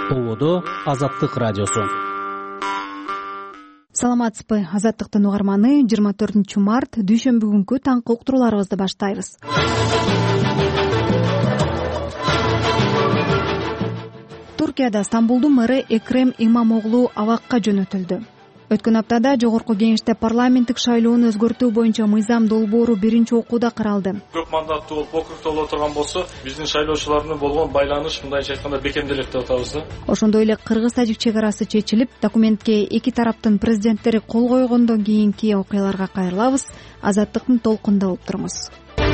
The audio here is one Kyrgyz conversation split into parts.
Ободо Азаттык радиосу. Саламатсызбы, Азаттыктын угарманы. 24 март дүйшөмбү күнкү таңкы уктурууларыбызды баштайбыз. Туркияда Стамбулдун мэрі Экрем Имамоглу абакка жөнөтүлдү. Өткөн аптада жогорку кеңеште парламенттик шайлоону өзгөртүү боюнча мыйзам долбоору биринчи окууда каралды. Көп мандаттуу болуп округда боло турган болсо, биздин шайлоочулардын болгон байланыш мындайча айтканда бекемделет деп атабыз да. Ошондой эле кыргыз-тажик чек арасы чечилип, документке эки тараптын президенттери кол койгондон кийинки окуяларга кайрылабыз. Азаттыктын толкунда болуп туруңуз.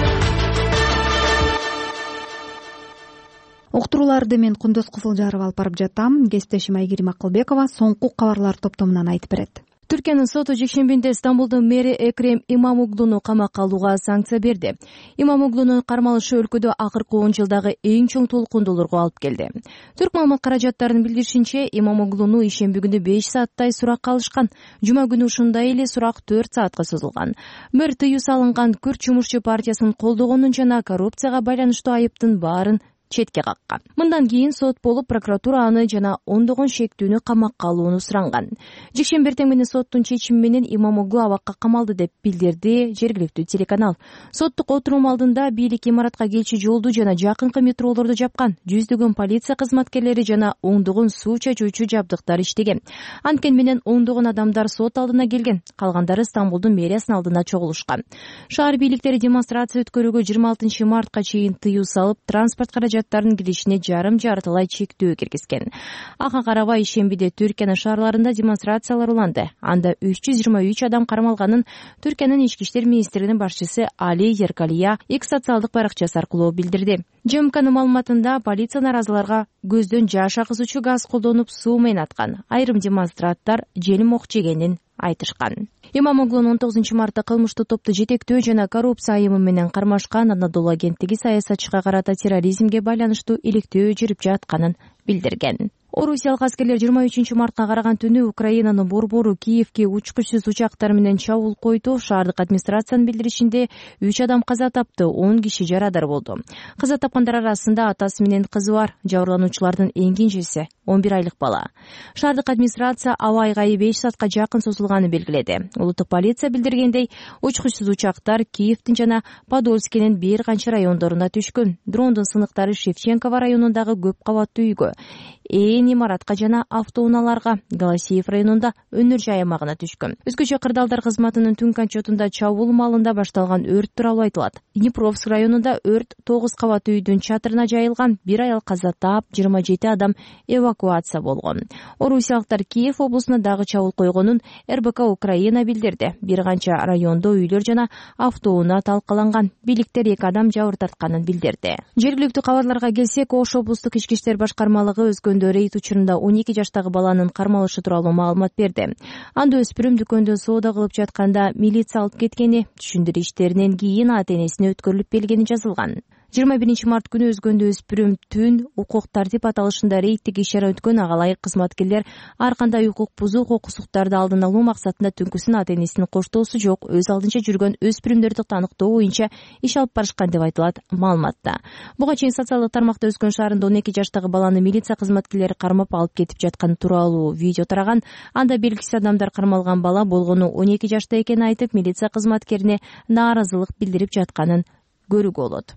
Уктурууларды мен Кундуз Кызылжаров алып барып жатам. Кесиптешим Айгерим Акылбекова соңку кабарлар топтомунан айтып берет. Түркиянын соту жекшембинде Стамбулдун мэри Экрем Имамоглуну камакка алууга санкция берди. Имамоглунун кармалышы өлкөдө акыркы 10 жылдагы эң чоң толкундууларга алып келди. Түрк маалымат каражаттарынын билдиришинче, Имамоглуну ишемби күнү 5 сааттай суракка алышкан. Жума күнү ушундай эле сурак 4 саатка созулган. Мэр тыюу салынган Күрд жумушчу партиясын колдогонун жана коррупцияга байланыштуу айыптын баарын четке каккан. Мындан кийин сот болуп, прокуратура аны жана ондогон шектүүнү камакка алууну суранган. Жекшемби эртең менен соттун чечими менен Имамоглу абакка камалды деп билдирди жергиликтүү телеканал. Соттук отурум алдында бийлик имаратка келчи жолду жана жакынкы метролорду жапкан. Жүздөгөн полиция кызматкерлери жана оңдогон суу чачуучу жабдыктар иштеген. Анткени менен оңдогон адамдар сот алдына келген. Калгандары Стамбулдун мэриясынын алдына чогулушкан. Шаар бийликтери демонстрация өткөрүүгө 26 мартка чейин тыюу салып, транспорт каражаттарынын киришине жарым жартылай чектөө киргизген. Ага карабай ишембиде Түркиянын шаарларында демонстрациялар уланды. Анда 323 адам кармалганын Түркиянын ички иштер министринин башчысы Али Еркалия X социалдык баракчасы аркылуу билдирди. ЖМКнын маалыматында полиция наразыларга көздөн жаш агызуучу газ колдонуп суу менен аткан. Айрым демонстранттар желим ок жегенин айтышкан. Имамоглунун 19 мартта кылмыштуу топту жетектөө жана коррупция айымы менен кармашкан Анадолу агенттиги саясатчыга карата терроризмге байланыштуу иликтөө жүрүп жатканын билдирген. Орусиялык аскерлер 23 мартка караган түнү Украинанын борбору Киевке учкучсуз учактар менен чабуул койду. Шаардык администрациянын билдиришинде 3 адам каза тапты, 10 киши жарадар болду. Каза тапкандар арасында атасы менен кызы бар. Жабырлануучулардын эң кенжеси 11 айлык бала. Шаардык администрация аба айгайы 5 саатка жакын созулганын белгиледи. Улуттук полиция билдиргендей, учкучсуз учактар Киевдин жана Подольскинин бир канча райондоруна түшкөн. Дрондун сыныктары Шевченково районундагы көп кабаттуу үйгө, имаратка жана автоунааларга, Галасиев районунда өнөр жай аймагына түшкөн. Өзгөчө кырдаалдар кызматынын түнкү отчетунда чабуул маалында башталган өрт тууралуу айтылат. Днепровск районунда өрт 9 кабаттуу үйдүн чатырына жайылган, бир аял каза таап, 27 адам эвакуация болгон. Орусиялыктар Киев облусуна дагы чабуул койгонун РБК Украина билдирди. Бир канча райондо үйлөр жана автоунаа талкаланган. Бийликтер 2 адам жабыр тартканын билдирди. Жергиликтүү кабарларга келсек, Ош облустук ички иштер башкармалыгы өзгөндө рейд учурунда 12 жаштагы баланын кармалышы тууралуу маалымат берди. Анда өспүрүм дүкөндө соода кылып жатканда милиция алып кеткени, түшүндүрүү иштеринен кийин ата-энесине өткөрүлүп келгени жазылган. 21 март күнү өзгөндө өспүрүм түн укук тартип аталышында рейдтик иш-чара өткөн. Агалайык кызматкерлер ар кандай укук бузуу, кокусуктарды алдын алуу максатында түнкүсүн ата-энесинин коштоосу жок өз алдынча жүргөн өспүрүмдөрдү таныктоо боюнча иш алып барышкан деп айтылат маалыматта. Буга чейин социалдык тармакта Өскөн шаарында 12 жаштагы баланы милиция кызматкерлери кармап алып кетип жатканы тууралуу видео тараган. Анда белгисиз адамдар кармалган бала болгону 12 жашта экенин айтып, милиция кызматкерине нааразылык билдирип жатканын көрүүгө болот.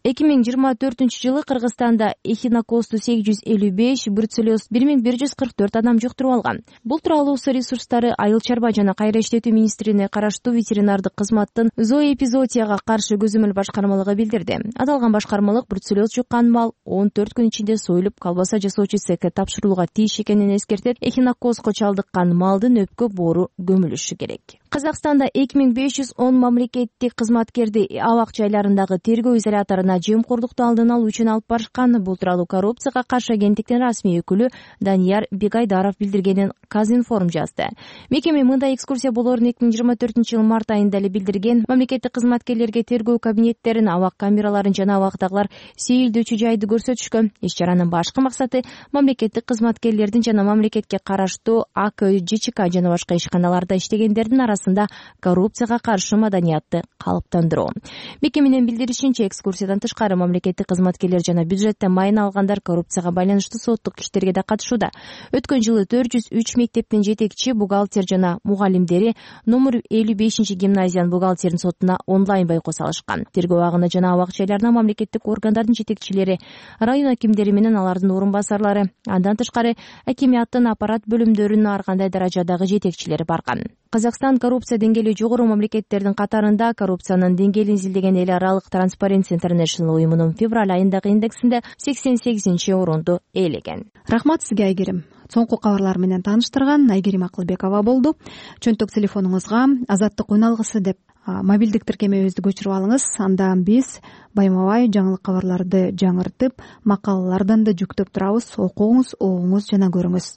2024-жылы Кыргызстанда эхинокосту 855, бруцеллез 1144 адам жуктуруп алган. Бул тууралуу Суу ресурстары, айыл чарба жана кайра иштетүү министрине караштуу ветеринардык кызматтын зооэпизоотияга каршы көзөмөл башкармалыгы билдирди. Аталган башкармалык бруцеллез жуккан мал 14 күн ичинде союлуп, колбаса жасоочу цехке тапшырылууга тийиш экенин эскертет. Эхинокостко чалдыккан малдын өпкө боору көмүлүшү керек. Казакстанда 2510 мамлекеттик кызматкерди абак жайларындагы тергөө изоляторуна жемкорлукту алдын алуу үчүн алып барышкан. Бул тууралуу коррупцияга каршы агенттиктин расмий өкүлү Данияр Бегайдаров билдиргенин Казинформ жазды. Мекеме мындай экскурсия болоорун 2024-жыл март айында эле билдирген. Мамлекеттик кызматкерлерге тергөө кабинеттерин, абак камераларын жана абактагылар сейилдөөчү жайды көрсөтүшкөн. Иш-чаранын башкы максаты мамлекеттик кызматкерлердин жана мамлекетке караштуу АК, ЖЧК жана башка ишканаларда иштегендердин арасында арасында коррупцияга каршы маданиятты калыптандыруу. Мекеменин билдиришинче, экскурсиядан тышкары мамлекеттик кызматкерлер жана бюджеттен майын алгандар коррупцияга байланыштуу соттук иштерге да катышууда. Өткөн жылы 403 мектептин жетекчи, бухгалтер жана мугалимдери номер 55 гимназиянын бухгалтерин сотуна онлайн байкоо салышкан. Тергөө абагына жана абак жайларына мамлекеттик органдардын жетекчилери, район акимдери менен алардын орун басарлары, андан тышкары акимияттын аппарат бөлүмдөрүнүн ар кандай даражадагы жетекчилери барган. Казакстан коррупция деңгээли жогору мамлекеттердин катарында. Коррупциянын деңгээлин изилдеген эл аралык Transparency International уюмунун февраль айындагы индексинде 88-орунду ээлеген. Рахмат сизге, Айгерим. Соңку кабарлар менен тааныштырган Айгерим Акылбекова болду. Чөнтөк телефонуңузга Азаттык уйналгысы деп мобилдик тиркемебизди көчүрүп алыңыз. Анда биз байма-бай жаңылык кабарларды жаңыртып, макалалардан да жүктөп турабыз. Окуңуз, угуңуз жана көрүңүз.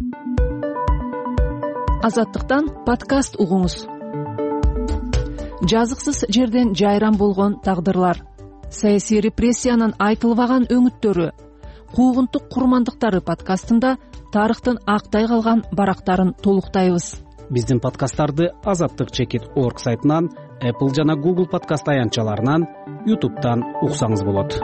Азаттыктан подкаст угуңуз. Жазыксыз жерден жайран болгон тагдырлар, саясий репрессиянын айтылбаган өңүттөрү, куугунтук курмандыктары подкастында тарыхтын актай калган барактарын толуктайбыз. Биздин подкасттарды azattik.org сайтынан, Apple жана Google подкаст аянтчаларынан, YouTube'дан уксаңыз болот.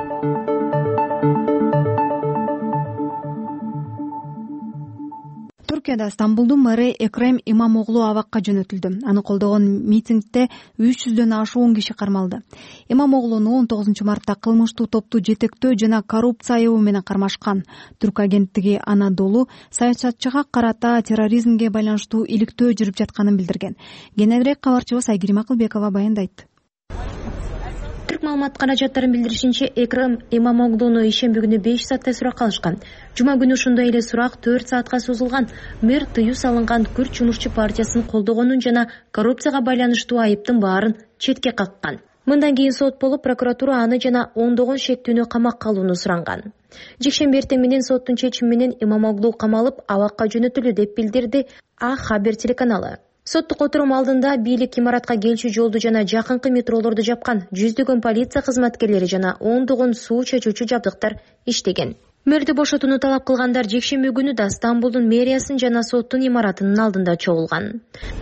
Түркияда Стамбулдун мэри Экрем Имамоглу абакка жөнөтүлдү. Аны колдогон митингде 300дөн ашуун киши кармалды. Имамоглуну 19 мартта кылмыштуу топту жетектөө жана коррупция айыбы менен кармашкан. Түрк агенттиги Анадолу саясатчыга карата терроризмге байланыштуу иликтөө жүрүп жатканын билдирген. Кененирээк кабарчыбыз Айгерим Акылбекова баяндайт. Түрк маалымат каражаттарын билдиришинче, Экрем Имамоглуну ишемби күнү 5 сааттай суракка алышкан. Жума күнү ошондой эле сурак 4 саатка созулган. Мэр тыюу салынган Күрд жумушчу партиясын колдогонун жана коррупцияга байланыштуу айыптын баарын четке каккан. Мындан кийин сот болуп, прокуратура аны жана ондогон шектүүнү камакка алууну суранган. Жекшемби эртең менен соттун чечими менен Имамоглу камалып, абакка жөнөтүлдү деп билдирди А-Хабер телеканалы. Соттук отурум алдында бийлик имаратка келчү жолду жана жакынкы метролорду жапкан. Жүздөгөн полиция кызматкерлери жана ондогон суу чечүүчү жабдыктар иштеген. Мэрди бошотууну талап кылгандар жекшемби күнү да Стамбулдун мэриясын жана соттун имаратынын алдында чогулган.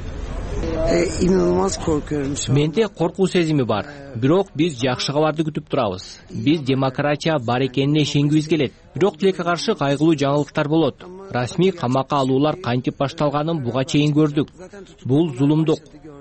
Менде коркуу сезими бар. Бирок биз жакшы кабарды күтүп турабыз. Биз демократия бар экенине ишенгибиз келет. Бирок тилекке каршы кайгылуу жаңылыктар болот. Расмий камакка алуулар кантип башталганын буга чейин көрдүк. Бул зулумдук.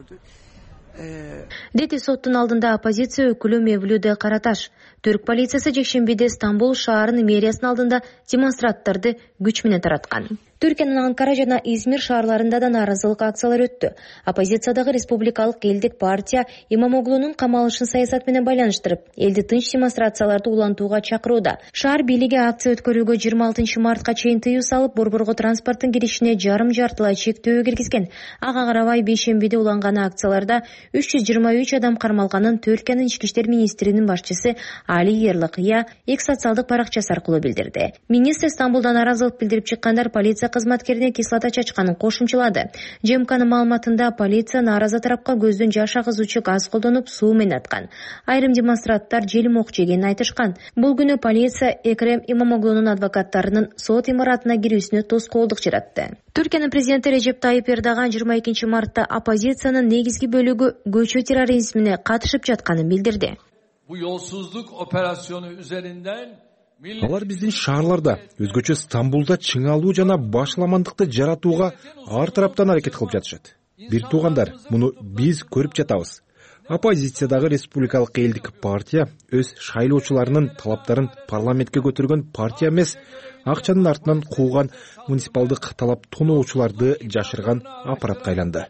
Дети соттун алдында оппозиция өкүлү Мевлюде Караташ. Түрк полициясы жекшембиде Стамбул шаарынын мэриясынын алдында демонстранттарды күч менен тараткан. Түркиянын Анкара жана Измир шаарларында да нааразылык акциялар өттү. Оппозициядагы республикалык элдик партия Имамоглунун камалышын саясат менен байланыштырып, элди тынч демонстрацияларды улантууга чакырууда. Шаар бийлиги акция өткөрүүгө 26 мартка чейин тыюу салып, борборго транспорттун киришине жарым-жартылай чектөө киргизген. Ага карабай бейшембиде уланган акцияларда 323 адам кармалганын Түркиянын ички иштер министринин башчысы Али Ерлыкыя X социалдык баракчасы аркылуу билдирди. Министр Стамбулдан нааразылык билдирип чыккандар полиция кызматкерине кислота чачканын кошумчалады. ЖМКнын маалыматында полиция нааразы тарапка көздөн жаш агызуучу газ колдонуп суу менен аткан. Айрым демонстранттар желим ок жегенин айтышкан. Бул күнү полиция Экрем Имамоглунун адвокаттарынын сот имаратына кирүүсүнө тоскоолдук жаратты. Түркиянын президенти Режеп Тайип Эрдоган 22 мартта оппозициянын негизги бөлүгү көчүү терроризмине катышып жатканын билдирди. Bu yolsuzluk operasyonu üzerinden алар биздин шаарларда, өзгөчө Стамбулда чыңалуу жана башаламандыкты жаратууга ар тараптан аракет кылып жатышат. Бир туугандар, муну биз көрүп жатабыз. Оппозициядагы республикалык элдик партия өз шайлоочуларынын талаптарын парламентке көтөргөн партия эмес, акчанын артынан кууган муниципалдык талап тоноочуларды жашырган аппаратка айланды.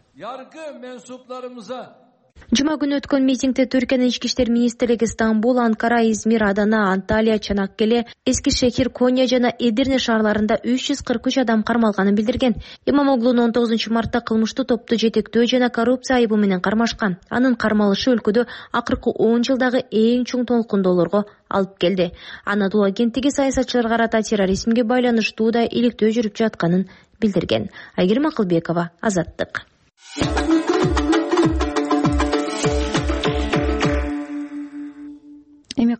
Жума күнү өткөн митингде Түркиянын ички иштер министрлиги Стамбул, Анкара, Измир, Адана, Анталия, Чанаккеле, Эскишехир, Коня жана Эдирне шаарларында 343 адам кармалганын билдирген. Имамоглуну 19 мартта кылмыштуу топту жетектөө жана коррупция айыбы менен кармашкан. Анын кармалышы өлкөдө акыркы 10 жылдагы эң чоң толкундоолорго алып келди. Анадолу агенттиги саясатчыларга карата терроризмге байланыштуу да иликтөө жүрүп жатканын билдирген. Айгерим Акылбекова, Азаттык. Эми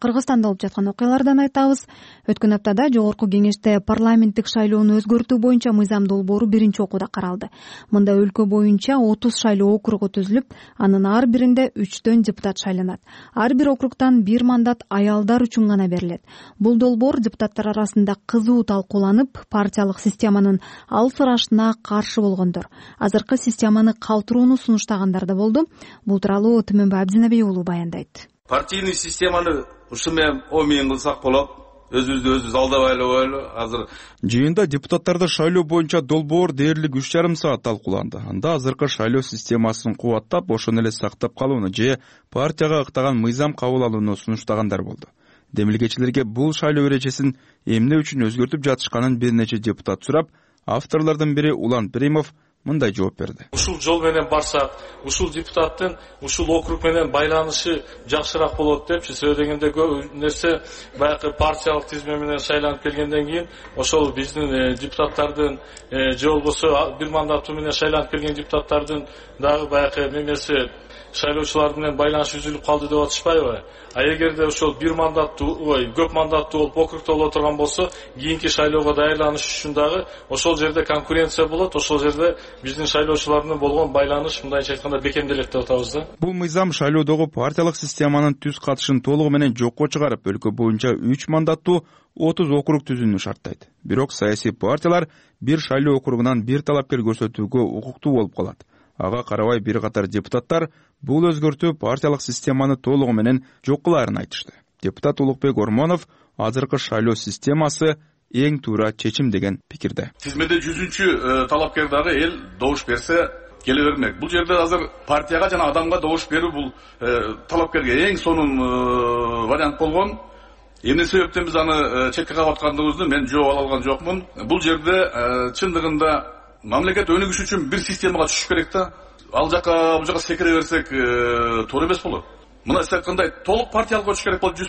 Кыргызстанда болуп жаткан окуялардан айтабыз. Өткөн аптада Жогорку Кеңеште парламенттик шайлоону өзгөртүү боюнча мыйзам долбоору биринчи окууда каралды. Мында өлкө боюнча 30 шайлоо округу түзүлүп, анын ар биринде 3төн депутат шайланат. Ар бир округтан 1 мандат аялдар үчүн гана берилет. Бул долбоор депутаттар арасында кызуу талкууланып, партиялык системанын алсырашына каршы болгондор, азыркы системаны калтырууну сунуштагандар да болду. Бул тууралуу Тимембай Абдинабей уулу баяндайт. Партийный системаны ушу менен омен кылсак болот. Өзүбүздү алдабайлы ойлу. Азыр жыйында депутаттарды шайлоо боюнча долбоор дээрлик 3,5 саат талкууланды. Анда азыркы шайлоо системасын кубаттап, ошону эле сактап калууну же партияга ыктаган мыйзам кабыл алууну сунуштагандар болду. Демилгечилерге бул шайлоо эрежесин эмне үчүн өзгөртүп жатышканын бир нече депутат сурап, авторлордун бири Улан Перимов мындай жооп берди. Ушул жол менен барсак, ушул депутаттын ушул округ менен байланышы жакшыраак болот депчи. Себеби дегенде көп нерсе баягы партиялык тизме менен шайланып келгенден кийин ошол биздин депутаттардын же болбосо бир мандаты менен шайланып келген депутаттардын дагы баягы немеси шайлоочулар менен байланыш үзүлүп калды деп атышпайбы? А эгерде ошол бир мандаттуу, көп мандаттуу болуп округда боло турган болсо, кийинки шайлоого даярданыш үчүн дагы ошол жерде конкуренция болот, ошол жерде биздин шайлоочулар менен болгон байланыш мындайча айтканда бекемделет деп атабыз да. Бул мыйзам шайлоодогу партиялык системанын түз катышын толугу менен жокко чыгарып, өлкө боюнча 3 мандаттуу 30 округ түзүүнү шарттайт. Бирок саясий партиялар бир шайлоо округунан бир талапкер көрсөтүүгө укуктуу болуп калат. Ага карабай бир катар депутаттар бул өзгөртүү партиялык системаны толугу менен жок кылаарын айтышты. Депутат Улукбек Ормонов азыркы шайлоо системасы эң туура чечим деген пикирде. Тизмеде 100-чү талапкер дагы эл добуш берсе келе бермек. Бул жерде азыр партияга жана адамга добуш берүү бул талапкерге эң сонун вариант болгон. Эмне себептен биз аны четке кагып аткандыгыбызды мен жооп ала алган жокмун. Бул жерде чындыгында мамлекет өнүгүш үчүн бир системага түшүш керек да. Ал жака бул жака секире берсек туура эмес болот. Мына сиз айткандай толук партиялык өтүш керек болот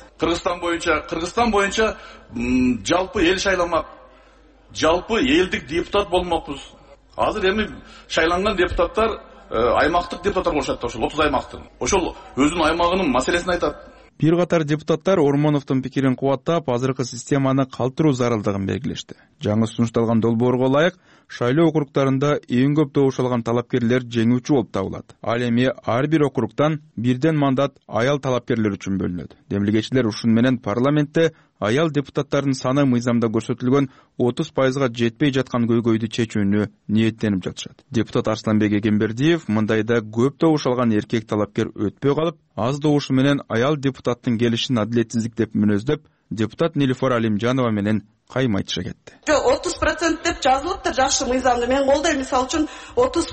100%. Кыргызстан боюнча жалпы эл шайламак. Жалпы элдик депутат болмокпуз. Азыр эми шайланган депутаттар аймактык депутаттар болушат да, ошол 30 аймактын. Ошол өзүнүн аймагынын маселесин айтат. Бир катар депутаттар Ормоновдун пикирин кубаттап, азыркы системаны калтыруу зарылдыгын белгилешти. Жаңы сунушталган долбоорго ылайык, шайлоо округдарында эң көп добуш алган талапкерлер жеңүүчү болуп табылат. Ал эми ар бир округдан бирден мандат аял талапкерлер үчүн бөлүнөт. Демилгечилер ушун менен парламентте аял депутаттардын саны мыйзамда көрсөтүлгөн 30%га жетпей жаткан көйгөйдү чечүүнү ниеттенип жатышат. Депутат Арсланбек Эгембердиев мындайда көп добуш алган эркек талапкер өтпөй калып, аз добушу менен аял депутаттын келишин адилетсиздик деп мүнөздөп, депутат Нилифар Алимжанова менен кайым айтыша кетти. 30% деп жазылыптыр, жакшы мыйзамды мен колдойм. Мисалы үчүн 30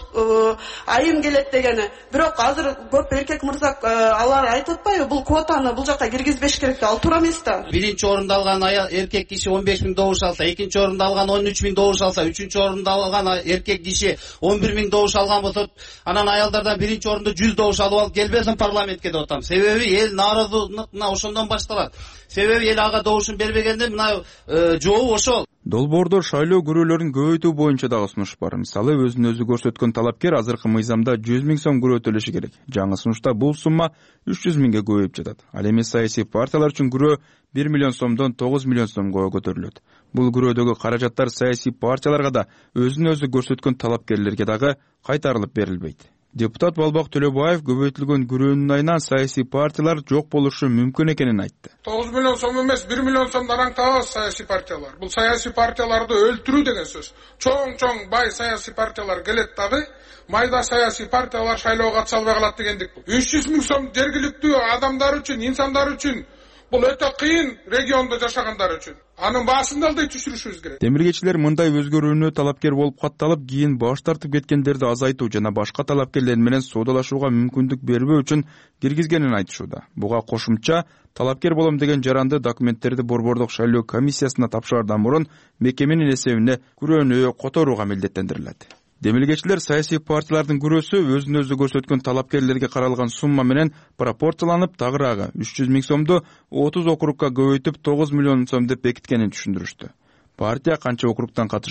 айым келет дегени. Бирок азыр көп эркек мырза алар айтып атпайбы, бул квотаны бул жака киргизбеш керек деп, ал туура эмес да. Биринчи орунда алган эркек киши 15 000 добуш алса, экинчи орунда алган 13 000 добуш алса, үчүнчү орунда алган эркек киши 11 000 добуш алган болсо, анан аялдардан биринчи орунда 100 добуш алып алып келбесин парламентке деп атам. Себеби эл нааразылыгына ошондон башталат. Себеби эл ага добушун бербегенде мына жообу ошол. Долбоордо шайлоо күрөөлөрүн көбөйтүү боюнча дагы сунуш бар. Мисалы, өзүн өзү көрсөткөн талапкер азыркы мыйзамда 100 000 сом күрөө төлөшү керек. Жаңы сунушта бул сумма 300 000ге көбөйүп жатат. Ал эми саясий партиялар үчүн күрөө 1 миллион сомдон 9 миллион сомго көтөрүлөт. Бул күрөөдөгү каражаттар саясий партияларга да, өзүн өзү көрсөткөн талапкерлерге дагы кайтарылып берилбейт. Депутат Балбак Төлөбаев көбөйтүлгөн күрөөнүн айынан саясий партиялар жок болушу мүмкүн экенин айтты. 9 миллион сом эмес, 1 миллион сомдон араңтабыз саясий партиялар. Бул саясий партияларды өлтүрүү деген сөз. Чоң бай саясий партиялар келет дагы, майда саясий партиялар шайлоого катыша албай калат дегендик бул. 300 000 сом жергиликтүү адамдар үчүн, инсандар үчүн бул өтө кыйын региондо жашагандар үчүн. Анын баасын алдай түшүрүшүбүз керек. Демилгечилер мындай өзгөрүүнү талапкер болуп катталып, кийин баш тартып кеткендерди азайтуу жана башка талапкерлер менен соодалашууга мүмкүндүк бербөө үчүн киргизгенин айтышууда. Буга кошумча талапкер болом деген жаранды документтерди Борбордук шайлоо комиссиясына тапшыраардан мурун мекеменин эсебине күрөөнү которууга милдеттендирилет. Демилгечилер саясий партиялардын күрөөсү өзүн өзү көрсөткөн талапкерлерге каралган сумма менен пропорцияланып, тагыраагы 300 000 сомду 30 округга көбөйтүп 9 миллион сом деп бекиткенин түшүндүрүштү. Партия канча округтан катышса,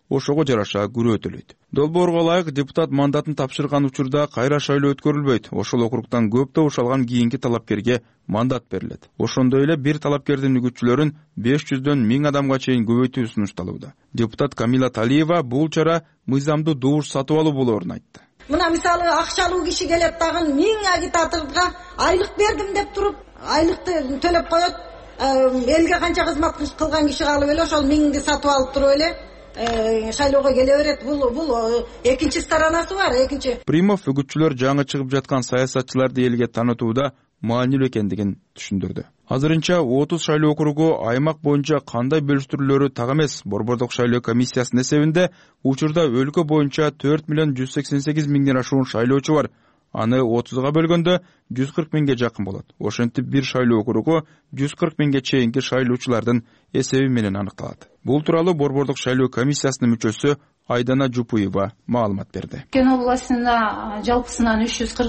ошого жараша күрөөтөлөйт. Долбоорго ылайык депутат мандатын тапшырган учурда кайра шайлоо өткөрүлбөйт. Ошол округтан көп добуш алган кийинки талапкерге мандат берилет. Ошондой эле бир талапкердин үгүтчүлөрүн 500дөн 1000 адамга чейин көбөйтүү сунушталууда. Депутат Камила Талиева бул чара мыйзамдуу добуш сатып алуу болоорун айтты. Мына мисалы акчалуу киши келет дагы 1000 агитаторго айлык бердим деп туруп, айлыкты төлөп коет. Элге канча кызмат кылган киши калып эле ошол 1000ди сатып алып туруп эле шайлоого келе берет. Бул экинчи сторонасы бар, экинчи. Примов үгүтчүлөр жаңы чыгып жаткан саясатчыларды элге таанытууда маанилүү экендигин түшүндүрдү. Азырынча 30 шайлоо округу аймак боюнча кандай бөлүштүрүлөрү так эмес. Борбордук шайлоо комиссиясынын эсебинде учурда өлкө боюнча 4 миллион 188 миңден ашуун шайлоочу бар. Аны 30га бөлгөндө 140 миңге жакын болот. Ошентип бир шайлоо округу 140 миңге чейинки шайлоочулардын эсеби менен аныкталат. Бул тууралуу Борбордук шайлоо комиссиясынын мүчөсү Айдана Жупуева маалымат берди. Кен областында жалпысынан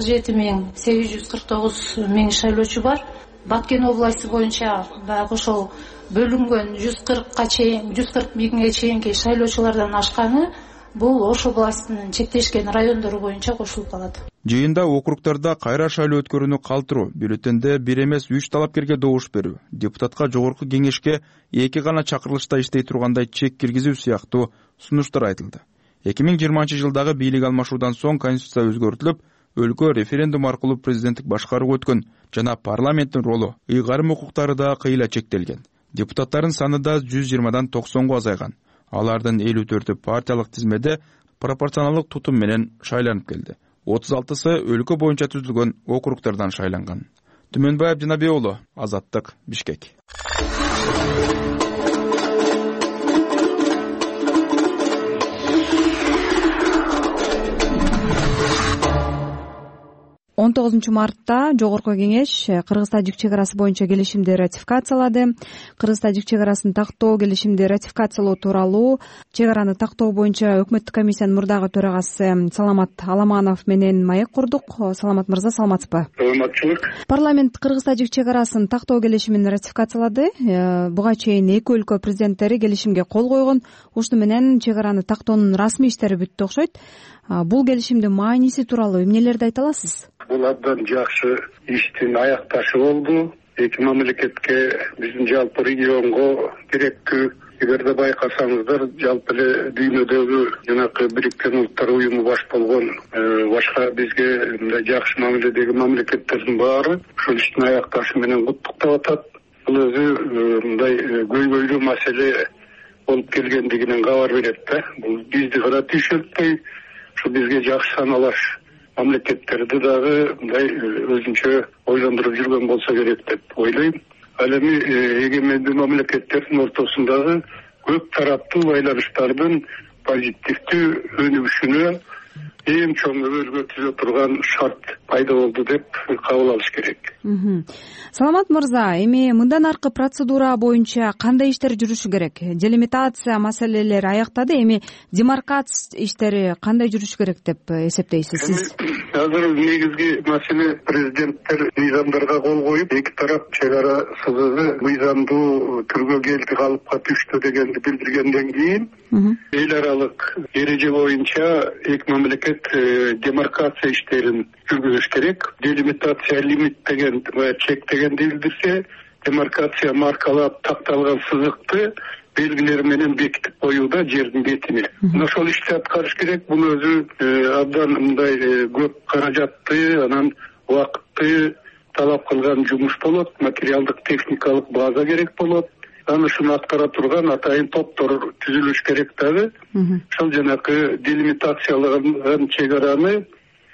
347,849 миң шайлоочу бар. Баткен областы боюнча дагы ошол бөлүнгөн 140 миңге чейинки шайлоочулардан ашканы бул Ош областынын чектешкен райондору боюнча кошулуп калат. Жыйында округтарда кайра шайлоо өткөрүүнү калтыруу, бюллетенде бир эмес 3 талапкерге добуш берүү, депутатка жогорку кеңешке 2 гана чакырылышта иштей тургандай чек киргизүү сыяктуу сунуштар айтылды. 2020 жылдагы бийлик алмашуудан соң конституция өзгөртүлүп, өлкө референдум аркылуу президенттик башкарууга өткөн жана парламенттин ролу, ыйгарым укуктары да кыйла чектелген. Депутаттардын саны да 120дан 90го азайган. Алардын 54-ü партиялык тизмеде пропорционалдык тутум менен шайланып келди. 36сы өлкө боюнча түзүлгөн округтардан шайланган. Түмөнбаев Жанабек уулу, Азаттык, Бишкек. 19 мартта Жогорку кеңеш Кыргыз-Тажик чек арасы боюнча келишимди ратификациялады. Кыргыз-Тажик чек арасын тактоо келишимди ратификациялоо тууралуу чек араны тактоо боюнча өкмөттүк комиссиянын мурдагы төрагасы Саламат Аламанов менен маек курдук. Саламат мырза, саламатсызбы? Саламатчылык. Парламент Кыргыз-Тажик чек арасын тактоо келишимин ратификациялады. Буга чейин эки өлкө президенттери келишимге кол койгон. Ушуну менен чек араны тактоонун расмий иштери бүттү окшойт. Бул келишимдин мааниси тууралуу эмнелерди айта аласыз? Бул абдан жакшы иштин аякташы болду. Эки мамлекетке, биздин жалпы регионго керектүү. Эгерде байкасаңыздар, жалпы эле дүйнөдөгү жанакы Бириккен Улуттар уюму баш болгон башка бизге мындай жакшы мамиледеги мамлекеттердин баары ушул иштин аякташы менен куттуктап атат. Бул өзү мындай көйгөйлүү маселе болуп келгендигинен кабар берет да. Бул бизди гана түйшөлтпөй, ушу бизге жакшы саналаш мамлекеттерди дагы мындай өзүнчө ойлондуруп жүргөн болсо керек деп ойлойм. Ал эми эгемендүү мамлекеттердин ортосундагы көп тараптуу байланыштардын позитивдүү өнүгүшүнө эң чоң өбөлгө түзө турган шарт пайда болду деп кабыл алыш керек. Саламат мырза, эми мындан аркы процедура боюнча кандай иштер жүрүшү керек? Делимитация маселелери аяктады, эми демаркация иштери кандай жүрүшү керек деп эсептейсиз сиз? Азыр негизги маселе президенттер мыйзамдарга кол коюп, эки тарап чек ара сызыгы мыйзамдуу түргө келди, калыпка түштү дегенди билдиргенден кийин эл аралык эреже боюнча эки мамлекет демаркация иштерин жүргүзүш керек. Делимитация лимит деген чек дегенди билдирсе, демаркация маркалап такталган сызыкты белгилери менен бекитип коюуда жердин бетине. Ошол ишти аткарыш керек. Бул өзү абдан мындай көп каражатты, анан убакытты талап кылган жумуш болот. Материалдык техникалык база керек болот. Аны ушуну аткара турган атайын топтор түзүлүш керек дагы. Ошол жанакы делимитацияланган чек араны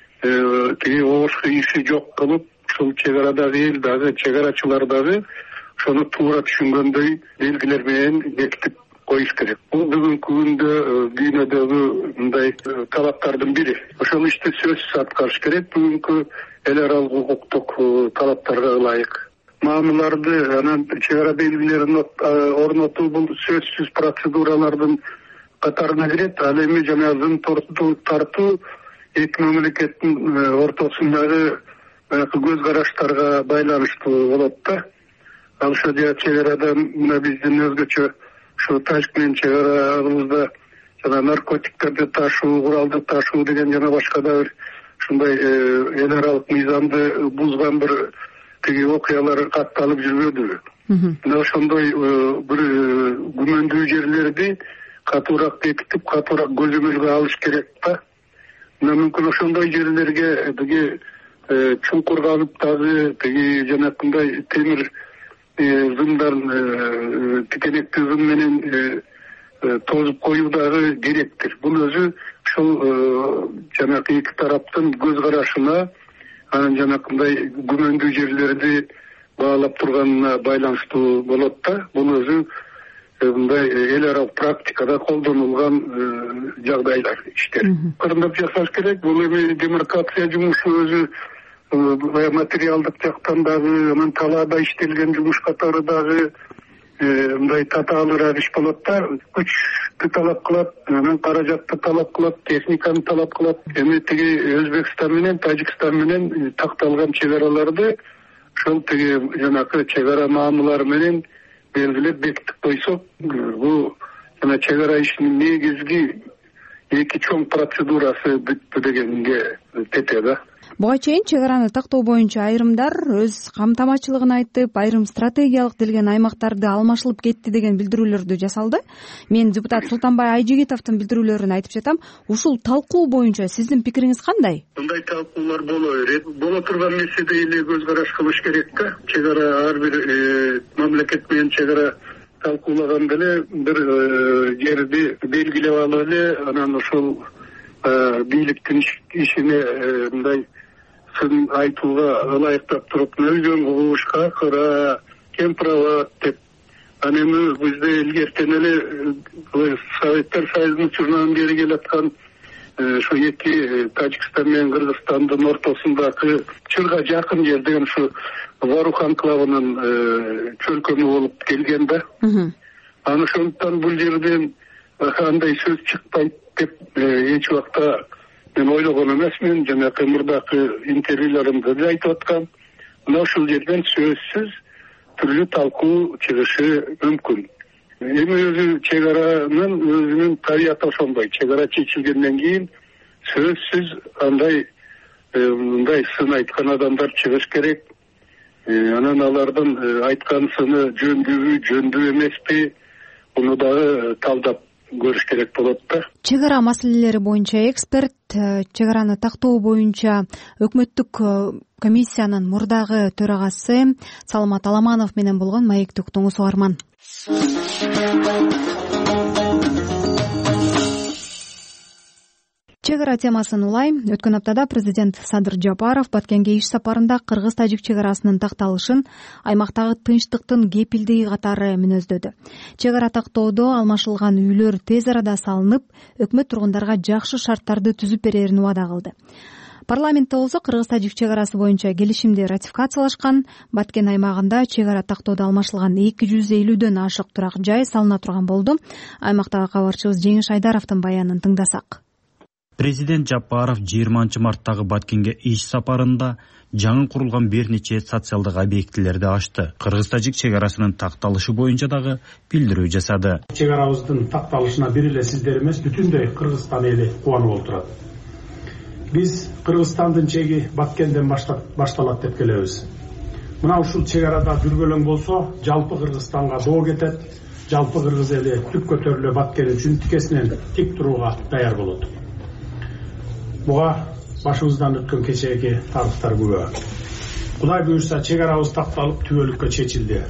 тиги обошко иши жок кылып, ушул чек арадагы эл дагы, чек арачылар дагы ошону туура түшүнгөндөй белгилер менен бекитип коюш керек. Бул бүгүнкү күндө дүйнөдөгү мындай талаптардын бири. Ошол ишти сөзсүз аткарыш керек бүгүнкү эл аралык укуктук талаптарга ылайык. Маамыларды, анан чек ара белгилерин орнотуу бул сөзсүз процедуралардын катарына кирет. Ал эми жанагы тартуу эки мамлекеттин ортосундагы көз караштарга байланыштуу болот да. Ал ошо чек арада мына биздин өзгөчө ушу Тажик менен чек арабызда жана наркотиктерди ташуу, куралды ташуу деген жана башка да бир ушундай эл аралык мыйзамды бузган бир тиги окуялар катталып жүрбөдүбү? Мына ошондой бир күмөндүү жерлерди катуураак бекитип, катуураак көзөмөлгө алыш керек да. Мына мүмкүн ошондой жерлерге тиги чуңкур казып дагы тиги жанакындай темир зымдан тикенектүү зым менен тозуп коюу дагы керектир. Бул өзү ушул жанакы эки тараптын көз карашына, анан жанакындай күмөндүү жерлерди баалап турганына байланыштуу болот да. Бул өзү мындай эл аралык практикада колдонулган жагдайлар, иштер. Кырындап жасаш керек. Бул эми демаркация жумушу өзү материалдык жактан дагы, анан талаада иштелген жумуш катары дагы мындай татаалуураак иш болот да. Күчтү талап кылат, анан каражатты талап кылат, техниканы талап кылат. Эми тиги Өзбекстан менен Тажикстан менен такталган чек араларды ошол тиги жанакы чек ара маамылары менен белгилеп бекитип койсок, бул жана чек ара ишинин негизги эки чоң процедурасы бүттү дегенге тете да. Буга чейин чек араны тактоо боюнча айрымдар өз камтамачылыгын айтып, айрым стратегиялык делген аймактарды алмашылып кетти деген билдирүүлөрдү жасалды. Мен депутат Султанбай Айжигитовдун билдирүүлөрүн айтып жатам. Ушул талкуу боюнча сиздин пикириңиз кандай? Мындай талкуулар боло берет. Боло турган нерседе эле көз караш кылыш керек да. Чек ара ар бир мамлекет менен чек ара талкуулаганда эле бир жерди белгилеп алып эле, анан ошол бийликтин ишине мындай сын айтууга ылайыктап туруп, өзөн кугушка кыра, кем прават деп. Анан эми бизде илгертен эле Советтер Союзунун учурунан бери келаткан ошо эки Тажикстан менен Кыргызстандын ортосундагы чырга жакын жер деген ушу Варух анклавынын чөлкөмү болуп келген да. Анан ошондуктан бул жерден андай сөз чыкпайт деп эч убакта мен ойлогон эмесмин. Жанакы мурдакы интервьюларымда да айтып аткам. Мына ушул жерден сөзсүз түрлүү талкуу чыгышы мүмкүн. Эми өзү чек аранын өзүнүн табияты ошондой. Чек ара чечилгенден кийин сөзсүз андай мындай сын айткан адамдар чыгыш керек. Анан алардын айткан сыны жөндүүбү, жөндүү эмеспи, муну дагы талдап көрүш керек болот да. Чек ара маселелери боюнча эксперт, чек араны тактоо боюнча өкмөттүк комиссиянын мурдагы төрагасы Саламат Аламанов менен болгон маектик тоңуз угарман. Чек ара темасын улай. Өткөн аптада президент Садыр Жапаров Баткенге иш сапарында кыргыз-тажик чек арасынын такталышын, аймактагы тынчтыктын кепилдиги катары мүнөздөдү. Чек ара тактоодо алмашылган үйлөр тез арада салынып, өкмөт тургундарга жакшы шарттарды түзүп берерин убада кылды. Парламентте болсо кыргыз-тажик чек арасы боюнча келишимди ратификациялашкан. Баткен аймагында чек ара тактоодо алмашылган 250дөн ашык турак жай салына турган болду. Аймактагы кабарчыбыз Жеңиш Айдаровдун баянын тыңдасак. Президент Жапаров 20 марттагы Баткенге иш сапарында жаңы курулган бир нече социалдык объектилерди ачты. Кыргыз-тажик чек арасынын такталышы боюнча дагы билдирүү жасады. Чек арабыздын такталышына бир эле сиздер эмес, бүтүндөй Кыргызстан эли кубанып отурат. Биз Кыргызстандын чеги Баткенден башталат деп келебиз. Мына ушул чек арада дүргөлөң болсо, жалпы Кыргызстанга доо кетет, жалпы кыргыз эли түп көтөрүлө Баткен үчүн тикесинен тик турууга даяр болот. Буга башыбыздан өткөн кечээги тарыхтар күбө. Кудай буюрса чек арабыз такталып түбөлүккө чечилди.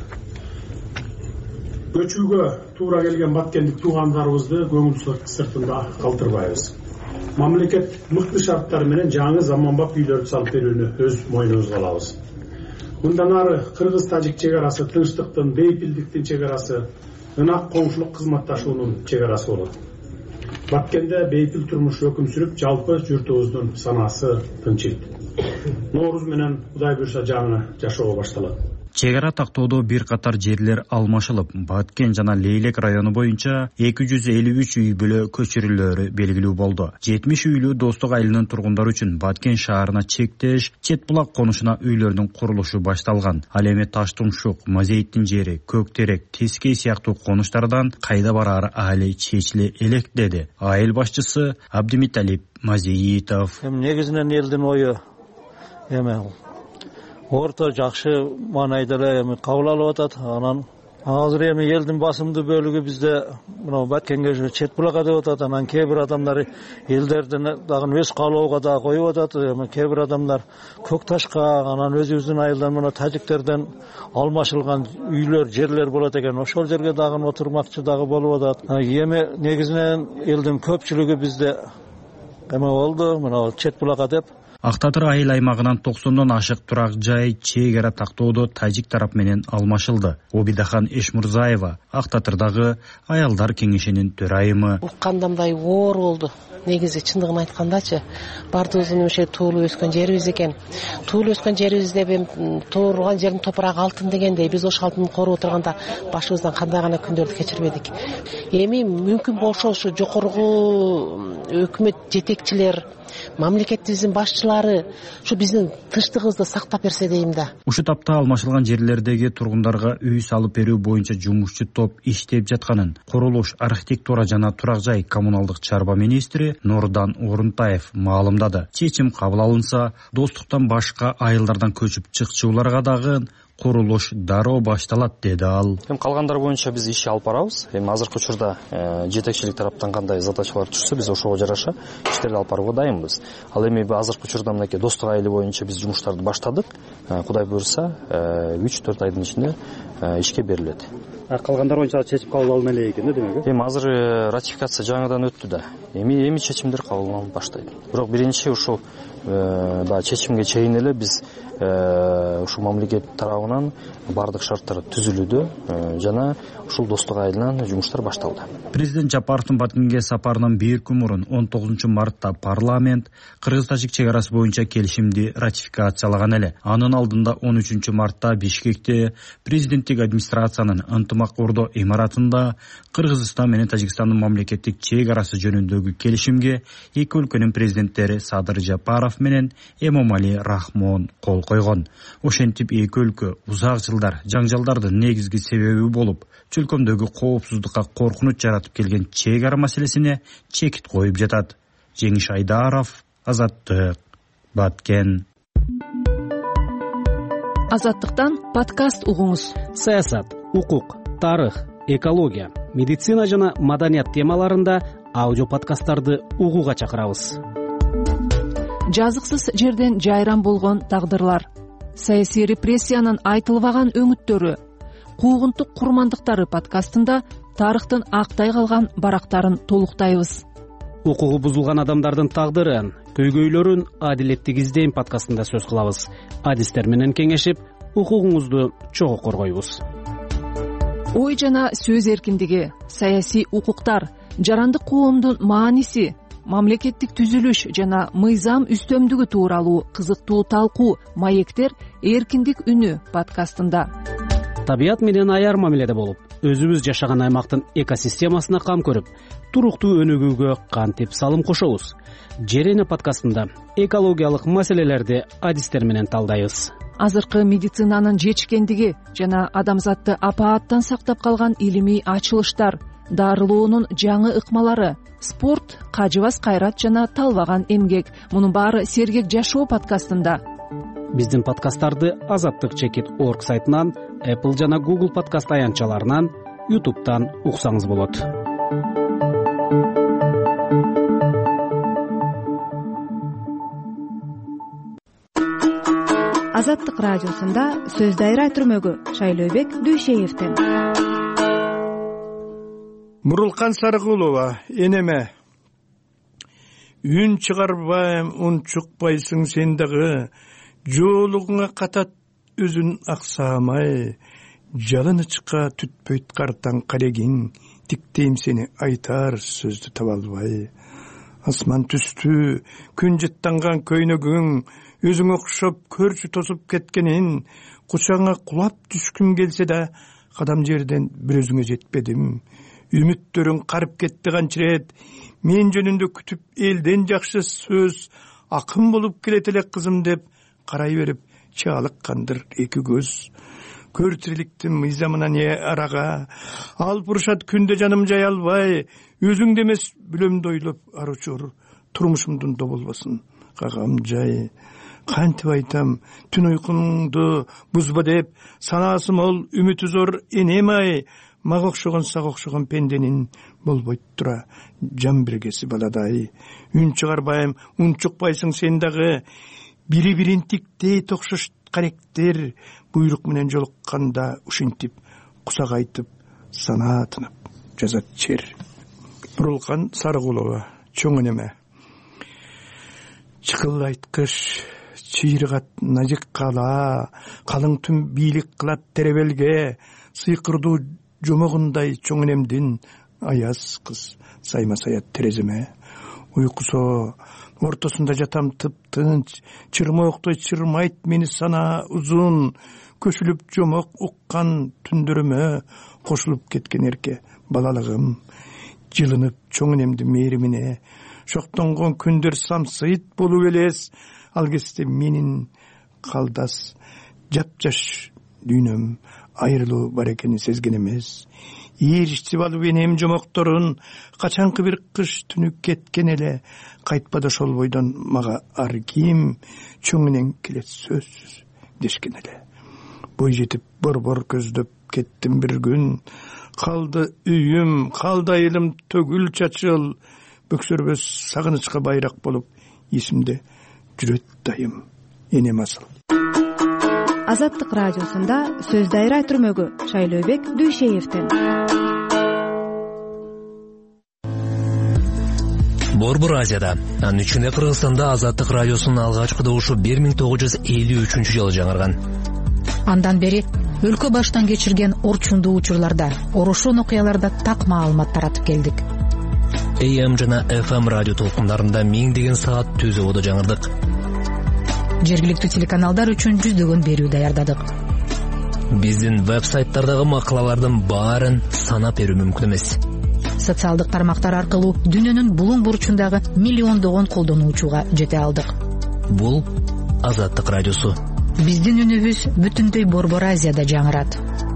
Көчүүгө туура келген баткендик туугандарыбызды көңүл сыртында калтырбайбыз. Мамлекет мыкты шарттар менен жаңы заманбап үйлөрдү салып берүүнү өз мойнубузга алабыз. Мындан ары кыргыз-тажик чек арасы тынчтыктын, бейпилдиктин чек арасы, ынак коңшулук кызматташуунун чек арасы болот. Баткенде бейпил турмуш өкүм сүрүп, жалпы журтубуздун санасы тынчыйт. Нооруз менен Кудай буюрса жаңы жашоого башталат. чек ара тактоодо бир катар жерлер алмашылып, Баткен жана Лейлек району боюнча 253 үй бүлө көчүрүлөөрү белгилүү болду. 70 үйлүү Достук айылынын тургундары үчүн Баткен шаарына чектеш, чет булак конушуна үйлөрдүн курулушу башталган. Ал эми Таштумшук, Мазейиттин жери, Көктерек, Тескей сыяктуу конуштардан кайда бараары али чечиле элек деди айыл башчысы Абдимиталип Мазеитов. Негизинен элдин ою орто жакшы маанайда эле кабыл алып атат. Анан азыр эми элдин басымдуу бөлүгү бизде мына Баткенге чет булакка деп атат. Анан кээ бир адамдар элдердин дагы өз каалоого да коюп атат. Кээ бир адамдар Көк Ташка, анан өзүбүздүн айылдан мына тажиктерден алмашылган үйлөр, жерлер болот экен. Ошол жерге дагы отурмакчы дагы болуп атат. Эми негизинен элдин көпчүлүгү бизде болду мына чет булакка деп. Ак Татыр айыл аймагынан 90дон ашык турак жай чек ара тактоодо тажик тарап менен алмашылды. Обидахан Эшмурзаева Ак Татырдагы аялдар кеңешинин төрайымы. Кандамдай оор болду. Негизи чындыгын айткандачы, бардыгыбыздын ошо туулуп өскөн жерибиз экен. Туулуп өскөн жерибизде тууруган жердин топурагы алтын дегендей, биз ошол алтынды коруп отурганда башыбыздан кандай гана күндөрдү кечирбедик. Эми мүмкүн болсо ушу жогорку өкмөт жетекчилер, мамлекетибиздин башчылары ушу биздин тынчтыгыбызды сактап берсе дейм да. Ушу тапта алмашылган жерлердеги тургундарга үй салып берүү боюнча жумушчу топ иштеп жатканын курулуш, архитектура жана турак жай коммуналдык чарба министри Нурдан Орунтаев маалымдады. Чечим кабыл алынса, Достуктан башка айылдардан көчүп чыкчуларга дагы курулуш дароо башталат деди ал. Калгандар боюнча биз иш алып барабыз. Азыркы учурда жетекчилик тараптан кандай задачалар түшсө, биз ошого жараша иштерди алып барууга дайынбыз. Ал эми азыркы учурда мынакей Достук айылы боюнча биз жумуштарды баштадык. Кудай буйрса 3-4 айдын ичинде ишке берилет. Калгандар боюнча чечим кабыл алына элек экен да демек. Азыр ратификация жаңыдан өттү да. Эми чечимдер кабыл алынып баштайт. Бирок биринчи ушул чечимге чейин эле биз ушул мамлекет тарабынан бардык шарттар түзүлүүдө жана ушул Достук айылынан жумуштар башталды. Президент Жапаровдун Баткенге сапарынан бир күн мурун 19 мартта парламент кыргыз-тажик чек арасы боюнча келишимди ратификациялаган эле. Анын алдында 13 мартта Бишкекте президенттик администрациянын ынтымак ордо имаратында Кыргызстан менен Тажикстандын мамлекеттик чек арасы жөнүндөгү келишимге эки өлкөнүн президенттери Садыр Жапаров менен Эмомали Рахмон кол койгон. Ошентип эки өлкө узак жылдар жаңжалдардын негизги себеби болуп, чөлкөмдөгү коопсуздукка коркунуч жаратып келген чек ара маселесине чекит коюп жатат. Жеңиш Айдаров, Азаттык, Баткен. Азаттыктан подкаст угуңуз. Саясат, укук, тарых, экология, медицина жана маданият темаларында аудио подкасттарды угууга чакырабыз. Жазыксыз жерден жайран болгон тагдырлар, саясий репрессиянын айтылбаган өңүттөрү, куугунтук курмандыктары подкастында тарыхтын актай калган барактарын толуктайбыз. Укугу бузулган адамдардын тагдырын, көйгөйлөрүн адилеттик издейм подкастында сөз кылабыз. Адистер менен кеңешип, укугуңузду чогуу коргойбуз. Ой жана сөз эркиндиги, саясий укуктар, жарандык коомдун мааниси, мамлекеттик түзүлүш жана мыйзам үстөмдүгү тууралуу кызыктуу талкуу маектер эркиндик үнү подкастында. Табият менен аяр мамиледе болуп, өзүбүз жашаган аймактын экосистемасына кам көрүп, туруктуу өнүгүүгө кантип салым кошобуз? Жерене подкастында экологиялык маселелерди адистер менен талдайбыз. Азыркы медицинанын жетишкендиги жана адамзатты апааттан сактап калган илимий ачылыштар, дарылоонун жаңы ыкмалары, спорт, кажыбас кайрат жана талбаган эмгек. Мунун баары Сергек жашоо подкастында. Биздин подкасттарды Азаттык чекит org сайтынан, Apple жана Google подкаст аянтчаларынан, YouTube'тан уксаңыз болот. Азаттык радиосунда сөз дайра түрмөгү Шайлообек Дүйшеевден. Мурулкан Сарыгулова, энеме. Үн чыгарбайм, ун чукпайсың сен дагы, жолугуңа катат өзүн аксамай, жалынычка түтпөйт картаң карегиң, тиктейм сени айтар сөздү таба албай. Асман түстү, күн жыттанган көйнөгүң, өзүң окшоп көрчү тосуп кеткенин, кучаңа кулап түшкүм келсе да кадам жерден бир өзүңө жетпедим. Үмүттөрүң карып кетти канчырет. Мен жөнүндө күтүп элден жакшы сөз акын болуп келет эле кызым деп карай берип чаалыккандыр эки көз. Көр тириликтин мыйзамынан арага алып урушат күндө жаным жай албай, өзүңдө эмес бүлөмдү ойлоп аручур турмушумдун доболбосун кагам жай. Кантип айтам, түн уйкуңду бузба деп санаасы мол үмүтү зор энем-ай, мага окшогон сага окшогон пенденин болбойт тура жан биргеси баладай. Үн чыгарбайм, ун чукпайсың сен дагы, бири бирин тиктей токшош каректер, буйрук менен жолукканда ушинтип кусак айтып санаатынып жазат чер. Нурулкан Сарыгулова, чоң энеме. Чыкылайткыч чыйрыгат назик кала, калың түн бийлик кылат теребелге, сыйкырдуу жомогундай чоң энемдин аяз кыз сайма саят тереземе. Уйкусо ортосунда жатам тып-тынч, чырмооктой чырмайт мени сана узун, көшүлүп жомок уккан түндөрүмө кошулуп кеткен эрке балалыгым. Жылынып чоң энемдин мээримине, шоктонгон күндөр самсыйт болуп элес, ал кезде менин калдас жапжаш дүйнөм айрылуу бар экенин сезген эмес. Ийриштип алып энем жомокторун, качанкы бир кыш түнү кеткен эле, кайтпады ошол бойдон мага ар ким, чоң энең келет сөзсүз дешкен эле. Бой жетип борбор көздөп кеттим бир күн, калды үйүм, калды айылым төгүл чачыл, бөксөрбөс сагынычка байрак болуп эсимде жүрөт дайым энем асыл. Азаттык радиосунда сөз дайра түрмөгү Шайлообек Дүйшеевден. Борбор Азияда, анын үчүндө Кыргызстанда Азаттык радиосунун алгачкы добушу 1953 жылы жаңырган. Андан бери өлкө баштан кечирген орчундуу учурларда, орошон окуяларда так маалымат таратып келдик. AM жана FM радио толкундарында миңдеген саат түзүүдө жаңырдык. Жергиликтүү телеканалдар үчүн жүздөгөн берүү даярдадык. Биздин вебсайттардагы макалалардын баарын санап берүү мүмкүн эмес. Социалдык тармактар аркылуу дүйнөнүн булуң бурчундагы миллиондогон колдонуучуга жете алдык. Бул Азаттык радиосу. Биздин үнүбүз бүтүндөй Борбор Азияда жаңырат.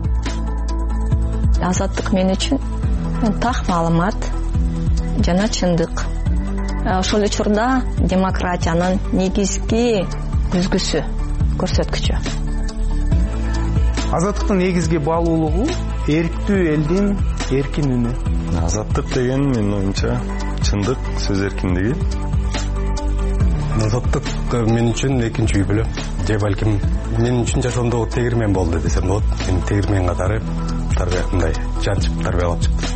Азаттык мен үчүн так маалымат жана чындык. Ошол учурда демократиянын негизги көзгүсү, көрсөткүчү. Азаттыктын негизги баалуулугу эрктүү элдин эркин үнү. Азаттык деген менин оюмча чындык, сөз эркиндиги. Азаттык мен үчүн экинчи үй бүлөм. Же балким мен үчүн жашоомдогу тегирмен болду десем болот. Мен тегирмен катары тарбиякындай жанчып тарбиялап чыктым.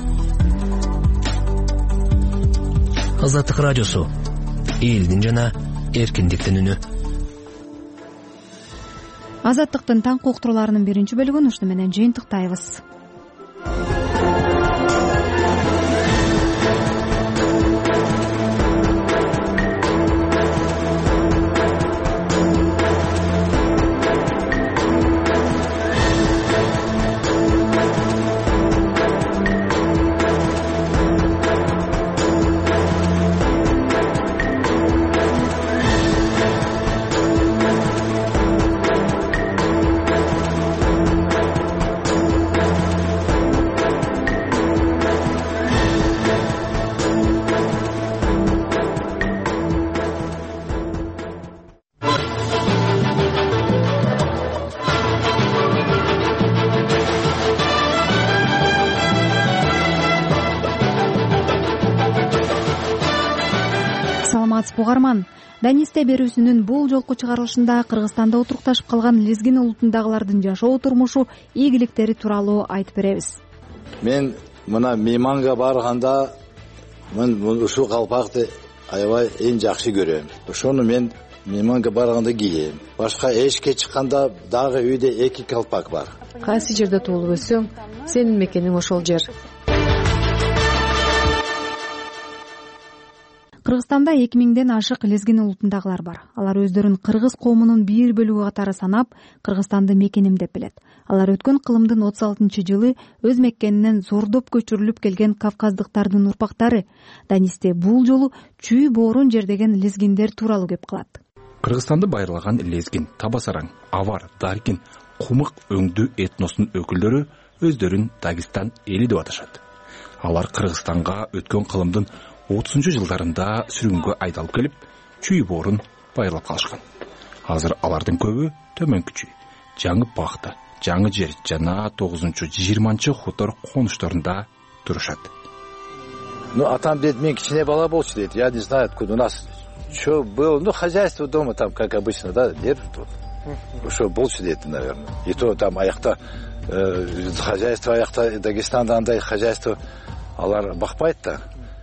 Азаттык радиосу. Элдин жана эркиндиктин үнү. Азаттыктын таңкы уктурууларынын биринчи бөлүгүн ушуну менен жыйынтыктайбыз. Бугарман, Данисте берүүсүнүн бул жолку чыгарылышында Кыргызстанда отурукташып калган лезгин улутундагылардын жашоо турмушу, ийгиликтери тууралуу айтып беребиз. Мен мына мейманга барганда ушул калпакты аябай эң жакшы көрөм. Ошону мен мейманга барганда кийем. Башка эшикке чыкканда дагы үйдө эки калпак бар. Кайсы жерде туулуп өссөң, сенин мекениң ошол жер. Кыргызстанда 2000ден ашык лезгин улутундагылар бар. Алар өздөрүн кыргыз коомунун бир бөлүгү катары санап, Кыргызстанды мекеним деп билет. Алар өткөн кылымдын 36-жылы өз мекенинен зордоп көчүрүлүп келген кавказдыктардын урпактары. Данисте бул жолу чүй боорун жердеген лезгиндер тууралуу кеп кылат. Кыргызстанды байырлаган лезгин, табасараң, авар, даркин, кумык өңдүү этносунун өкүлдөрү өздөрүн Дагестан эли деп аташат. Алар Кыргызстанга өткөн кылымдын 30-жылдарында сүргүнгө айдалып келип, чүй боорун байырлап калышкан. Азыр алардын көбү төмөнкү чүй, жаңы бакта, жаңы жер жана 9-20 хутор конушторунда турушат. Там дейт, мен кичине бала болчу дейт. Я не знаю, откуда у нас что было. Хозяйство дома там, как обычно, да, держит тут. Что болчу дейт, наверное. И то там аякта хозяйство, аякта Дагестанда андай хозяйство алар бакпайт да.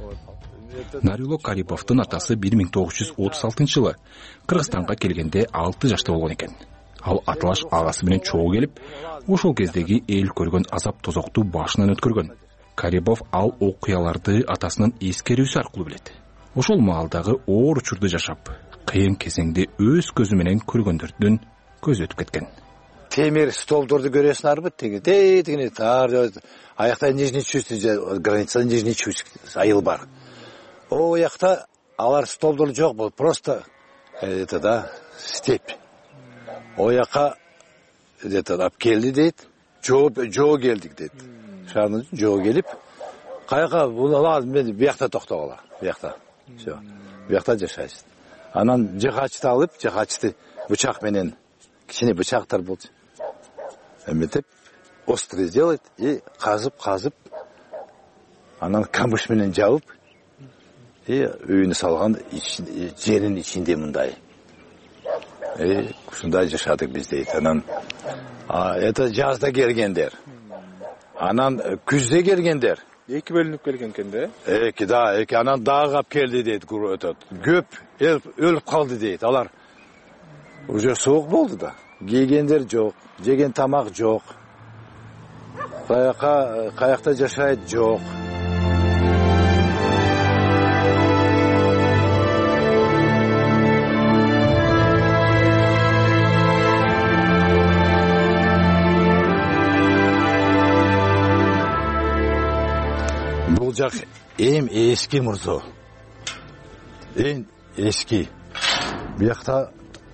Нарило Кариповдун атасы 1936-жылы Кыргызстанга келгенде 6 жашта болгон экен. Ал аталаш агасы менен чогуу келип, ошол кездеги эл көргөн азап тозокту башынан өткөргөн. Карипов ал окуяларды атасынын эскерүүсү аркылуу билет. Ошол маалдагы оор учурду жашап, кыйын кезеңди өз көзү менен көргөндөрдүн көзү өтүп кеткен. Темир столдорду көрөсүңөрбү? Тегине аякта нижний чувств, граница нижний чувств айыл бар. О якта алар столдор жок болуп, просто это да, степь. О яка это алып келди дейт. Жоо келдик дейт. Шаардын жоо келип, каяка булалар мен биякта токтогула. Биякта. Всё. Биякта жашайсыз. Анан жыгачты алып, жыгачты бычак менен, кичине бычактар болчу. Эметип, острый сделать и казып, анан камыш менен жабып, и үйүнө салган жерин ичинде мындай. Ушундай жашадык биз дейт. Анан это жазда келгендер. Анан күздө келгендер. Эки бөлүнүп келген экен да? Эки. Анан дагы алып келди дейт. Көп өлүп калды дейт. Алар уже суук болду да. Кийгендер жок, жеген тамак жок. Каякта жашайт жок. Бул жак эң эски мурзо. Эң эски. Биякта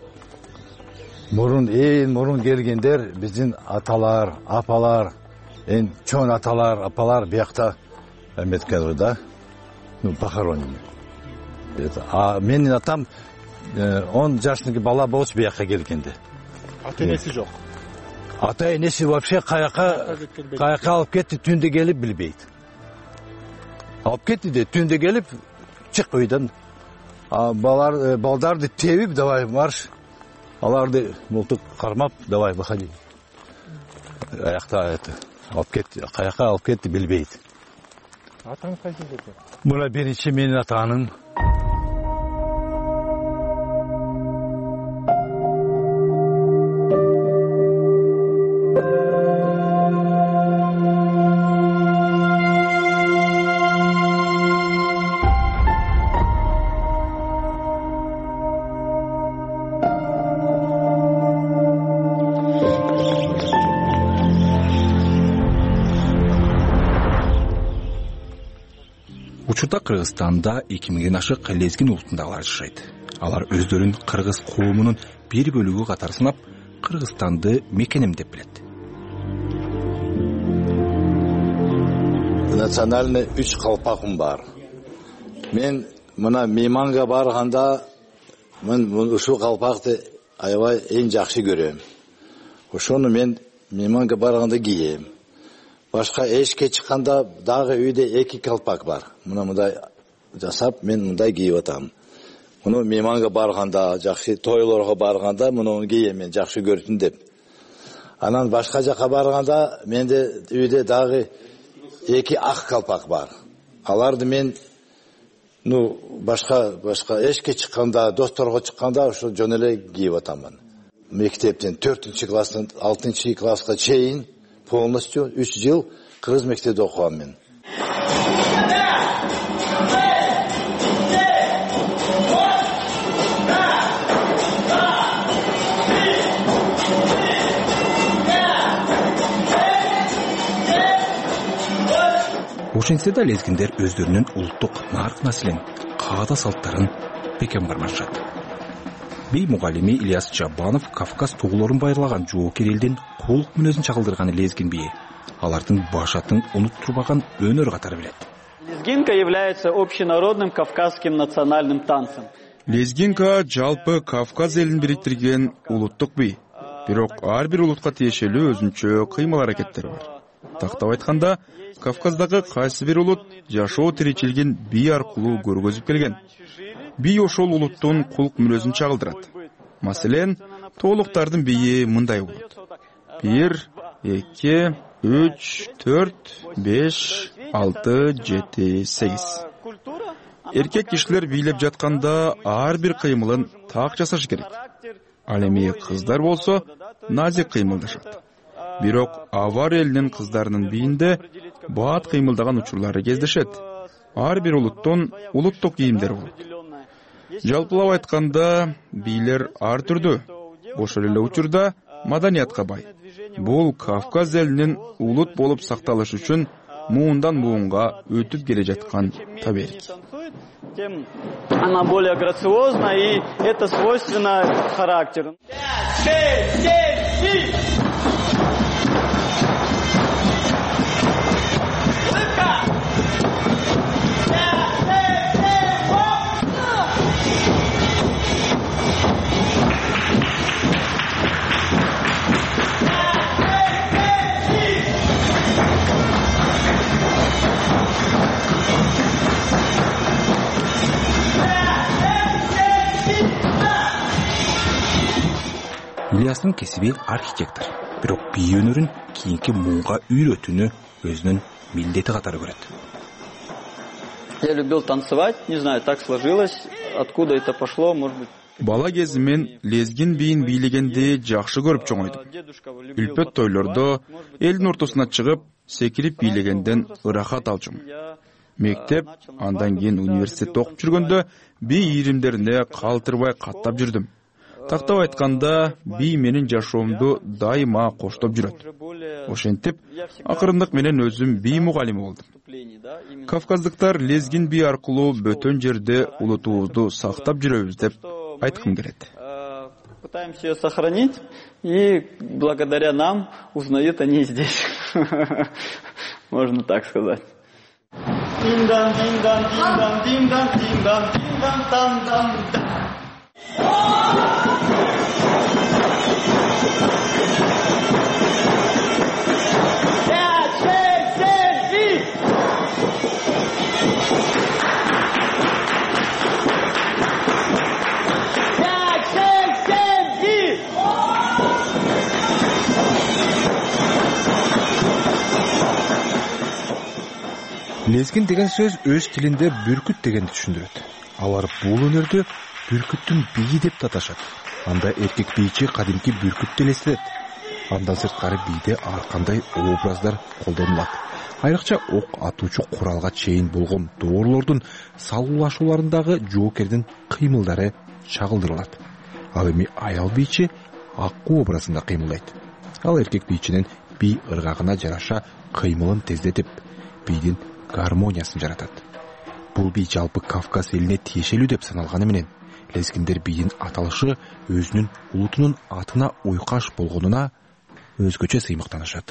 мурун келгендер биздин аталар, апалар, эң чоң аталар, апалар биякта эметкен да. Похоронены. А менин атам 10 жаштагы бала болчу биякка келгенде. Ата-энеси жок. Ата-энеси вообще каяка алып кетти, түндө келип билбейт. Алып кетти де, түндө келип, чык үйдөн. Балдарды тебип, давай марш. Аларды мылтык кармап, давай выходи. Аякта алып кетти, каяка алып кетти билбейт. Атаңыз кайсы экен? Мына биринчи менин атаным. Учурда Кыргызстанда 2000ден ашык лезгин улутундагылар жашайт. Алар өздөрүн кыргыз коомунун бир бөлүгү катары санап, Кыргызстанды мекеним деп билет. Национальный 3 калпакым бар. Мен мына мейманга барганда мен ушул калпакты аябай эң жакшы көрөм. Ошону мен мейманга барганда кийем. Башка эшикке чыкканда дагы үйдө 2 калпак бар. Мындай жасап мен мындай кийип атам. Муну мейманга барганда, жакшы тойлорго барганда муну кийем мен жакшы көрдүм деп. Анан башка жака барганда менде үйдө дагы 2 ак калпак бар. Аларды мен башка эшикке чыкканда, досторго чыкканда ошо жөн эле кийип атам. Мектептен 4-класстан 6-класска чейин полностью 3 жыл кыргыз мектебинде окугам мен. Ошентсе да лезгиндер өздөрүнүн улуттук нарк населен каада салттарын бекем кармашат. Бей мугалими Ильяс Жабанов Кавказ туулорун байырлаган жоокер элдин кулк мүнөзүн чагылдырган лезгин бии. Алардын башатын унуттурбаган өнөр катары билет. Лезгинка является общенародным кавказским национальным танцем. Лезгинка жалпы Кавказ элин бириктирген улуттук бий. Бирок ар бир улутка тиешелүү өзүнчө кыймыл аракеттери бар. Тактап айтканда, Кавказдагы кайсы бир улут жашоо тиричилигин бий аркылуу көргөзүп келген. Бий ошол улуттун кулк мүнөзүн чагылдырат. Маселен, тоолуктардын бийи мындай болот. 1, 2, 3, 4, 5, 6, 7, 8. Эркек кишилер бийлеп жатканда ар бир кыймылын так жасаш керек. Ал эми кыздар болсо назик кыймылдашат. Бирок авар элинин кыздарынын бийинде баат кыймылдаган учурлары кездешет. Ар бир улуттун улуттук кийимдери болот. Жалпылап айтканда, бийлер ар түрдүү. Ошол эле учурда маданиятка бай. Бул Кавказ элинин улут болуп сакталышы үчүн муундан муунга өтүп келе жаткан таберик. Она более грациозна, и это свойственно характеру. 5, 6, 7, 8. Ильястын кесиби архитектор. Бирок бий өнөрүн кийинки муунга үйрөтүүнү өзүнүн милдети катары көрөт. Я любил танцевать, не знаю, так сложилось, откуда это пошло, может быть. Бала кезимен лезгин бийин бийлегенди жакшы көрүп чоңойдум. Үлпөт тойлордо элдин ортосуна чыгып, секирип бийлегенден ырахат алчумун. Мектеп, андан кийин университетте окуп жүргөндө бий иримдерине калтырбай каттап жүрдүм. Тактап айтканда, бий менин жашоомду дайыма коштоп жүрөт. Ошентип, акырындык менен өзүм бий мугалими болдум. Кавказдыктар лезгин бий аркылуу бөтөн жерде улутубузду сактап жүрөбүз деп айткым келет. Пытаемся ее сохранить, и благодаря нам узнают они здесь. Можно так сказать. Дин-дан, дин-дан, дин-дан, дин-дан, дин-дан, дин-дан, дан-дан. Лезгин деген сөз өз тилинде бүркүт дегенди түшүндүрөт. Алар бул өнөрдү бүркүттүн бийи деп аташат. Анда эркек бийчи кадимки бүркүттү элестетет. Андан сырткары бийде ар кандай образдар колдонулат. Айрыкча ок атуучу куралга чейин болгон доорлордун салуулашууларындагы жоокердин кыймылдары чагылдырылат. Ал эми аял бийчи аккуу образында кыймылдайт. Ал эркек бийчинин бий ыргагына жараша кыймылын тездетип, бийдин гармониясын жаратат. Бул бий жалпы Кавказ элине тиешелүү деп саналганы менен, лезгиндер бийдин аталышы өзүнүн улутунун атына уйкаш болгонуна өзгөчө сыймыктанышат.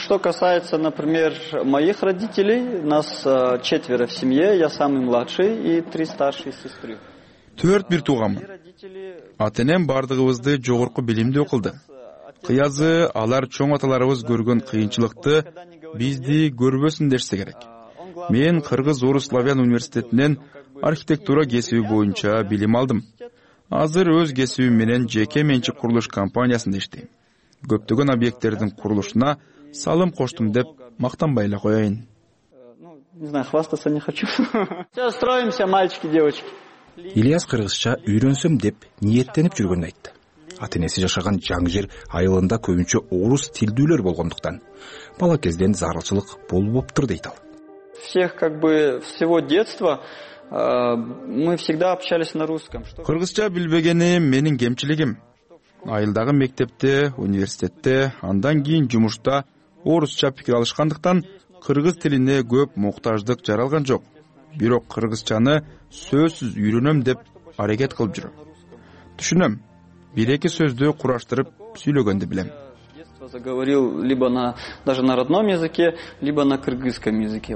что касается, например, моих родителей, нас 4 в семье, я самый младший и 3 старшие сестры. 4 тууганмын. Ата энем бардыгыбызды жогорку билимде окулду. Кыязы алар чоң аталарыбыз көргөн кыйынчылыкты бизди көрбөсүн дешсе керек. Мен Кыргыз Орус Славян университетинен архитектура кесиби боюнча билим алдым. Азыр өз кесибим менен жеке менчик курулуш компаниясында иштейм. Көптөгөн объекттердин курулушуна салым коштум деп мактанбай эле коеюн. Не знаю, хвастаться не хочу. Сейчас строимся, мальчики, девочки. Ильяс кыргызча үйрөнсөм деп ниеттенип жүргөнүн айтты. Ата энеси жашаган жаңы жер айылында көбүнчө орус тилдүүлөр болгондуктан бала кезден зарылчылык болуптур дейт ал. Всех всего детства мы всегда общались на русском. Кыргызча билбегени менин кемчилигим. Айылдагы мектепте, университетте, андан кийин жумушта орусча пикир алышкандыктан кыргыз тилине көп муктаждык жаралган жок. Бирок кыргызчаны сөзсүз үйрөнөм деп аракет кылып жүрөм. Түшүнөм. 1-2 сөздү кураштырып сүйлөгөндү билем. Заговорил либо даже на родном языке, либо на кыргызском языке.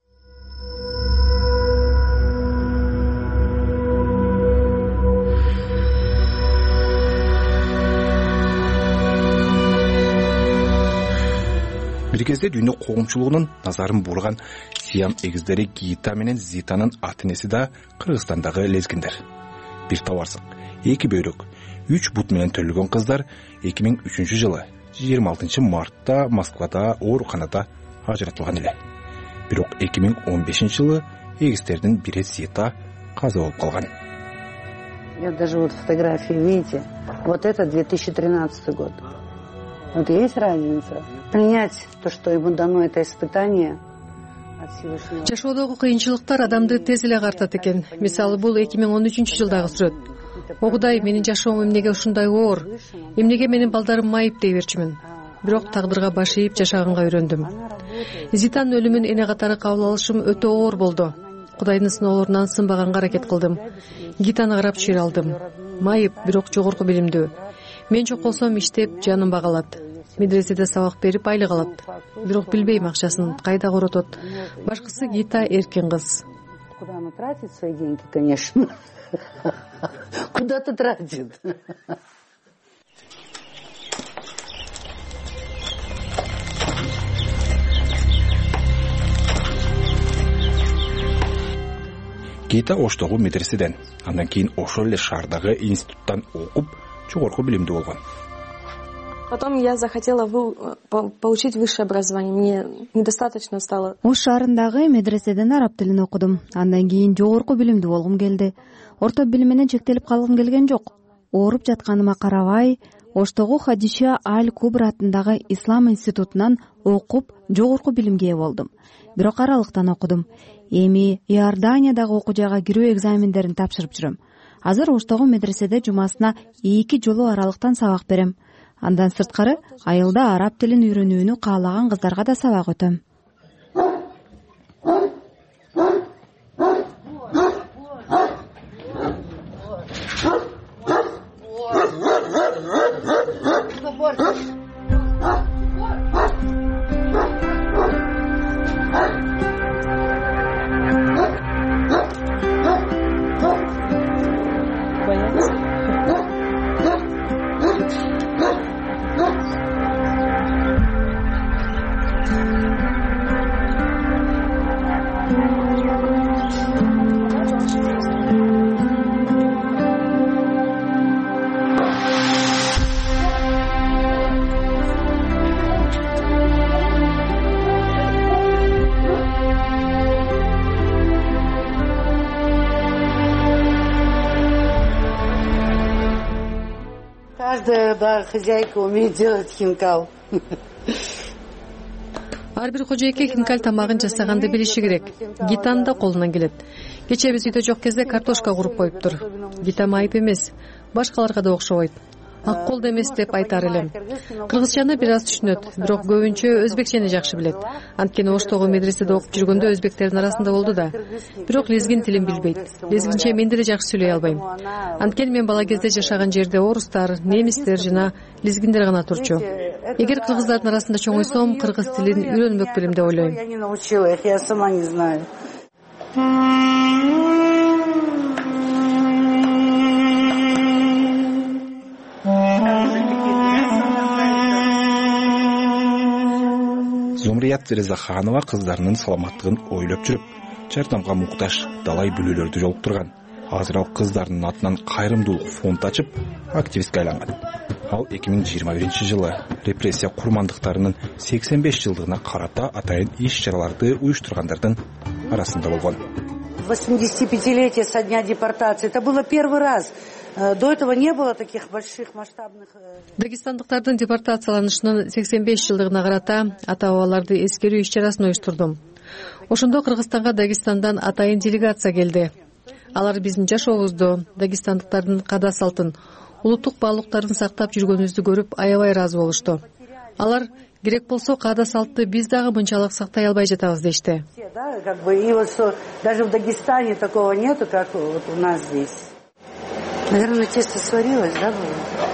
Бир кезде дүйнө коомчулугунун назарын бурган Сиам эгиздери Гита менен Зитанын ата энеси да Кыргызстандагы лезгиндер. Бир табарсың, 2 бөйрөк, 3 бут менен төлгөн кыздар 2003 жылы 26 мартта Москвада ооруканада ажыратылган эле. Бирок 2015 жылы эгиздердин бири Зита каза болуп калган. Я даже фотографии, видите, это 2013 год. Есть разница. Принять то, что ему дано это испытание. Жашоодогу кыйынчылыктар адамды тез эле картат экен. Мисалы, бул 2013 жылдагы сүрөт. Огудай, менин жашоом эмнеге ушундай оор? Эмнеге менин балдарым майып дей берчүмүн. Бирок тагдырга баш ийип жашаганга үйрөндүм. Зитанын өлүмүн эне катары кабыл алышым өтө оор болду. Кудайдын сыноолорунан сынбаганга аракет кылдым. Гитаны карап чыйра алдым. Майып, бирок жогорку билимдүү. Мен жок болсом иштеп жаным багалат. Медреседе сабак берип айлык алат. Бирок билбейм акчасын кайда коротот. Башкысы Гита эркин кыз. Куда она тратит свои деньги, конечно. Куда-то тратит. Гита Оштогу медреседен, андан кийин ошол эле шаардагы институттан окуп, жогорку билимдүү болгон. Потом я захотела получить высшее образование. Мне недостаточно стало. Ош шаарындагы медреседен араб тилин окудум. Андан кийин жогорку билимдүү болгум келди. Орто билим менен чектелип калгым келген жок. Ооруп жатканыма карабай, Оштогу Хадиша Аль-Кубра атындагы Ислам институтунан окуп, жогорку билимге ээ болдум. Бирок аралыктан окудум. Эми Иорданиядагы окуу жайга кирүү экзамендерин тапшырып жүрөм. Азыр Оштогу медреседе жумасына 2 жолу аралыктан сабак берем. Андан сырткары айылда араб тилин үйрөнүүнү каалаган кыздарга да сабак өтөм. Каждая хозяйка умеет делать хинкал. Ар бир кожойке хинкал тамагын жасаганды билиши керек. Гитанын да колунан келет. Кече биз үйдө жок кезде картошка куруп коюптур. Гита майып эмес, башкаларга да окшобойт. ак колдо эмес деп айтар элем. Кыргызчаны бир аз түшүнөт, бирок көбүнчө өзбекчени жакшы билет. Анткени Оштогу медреседе окуп жүргөндө өзбектердин арасында болду да. Бирок лезгин тилин билбейт. Лезгинче мен деле жакшы сүйлөй албайм. Анткени мен бала кезде жашаган жерде орустар, немистер жана лезгиндер гана турчу. Эгер кыргыздардын арасында чоңойсом, кыргыз тилин үйрөнбөк белем деп ойлойм. Я не научила их, я сама не знаю. Зумрият Резаханова кыздарынын саламаттыгын ойлоп жүрүп, жардамга муктаж далай бүлөлөрдү жолуктурган. Азыр ал кыздарынын атынан кайрымдуулук фонд ачып, активистке айланган. Ал 2021-жылы репрессия курмандыктарынын 85 жылдыгына карата атайын иш-чараларды уюштургандардын арасында болгон. 85-летие со дня депортации. Это было первый раз. До этого не было таких больших масштабных. Дагестандыктардын депортацияланышынын 85 жылдыгына карата ата-бабаларды эскерүү иш-чарасын уюштурдум. Ошондо Кыргызстанга Дагестандан атайын делегация келди. Алар биздин жашообузду, дагестандыктардын када салтын, улуттук баалуулуктарын сактап жүргөнүбүздү көрүп аябай ыраазы болушту. Алар керек болсо када салтты биз дагы мынчалык сактай албай жатабыз дешти. И вот что даже в Дагестане такого нету, как вот у нас здесь. Наверное, тесто сварилось, да, было?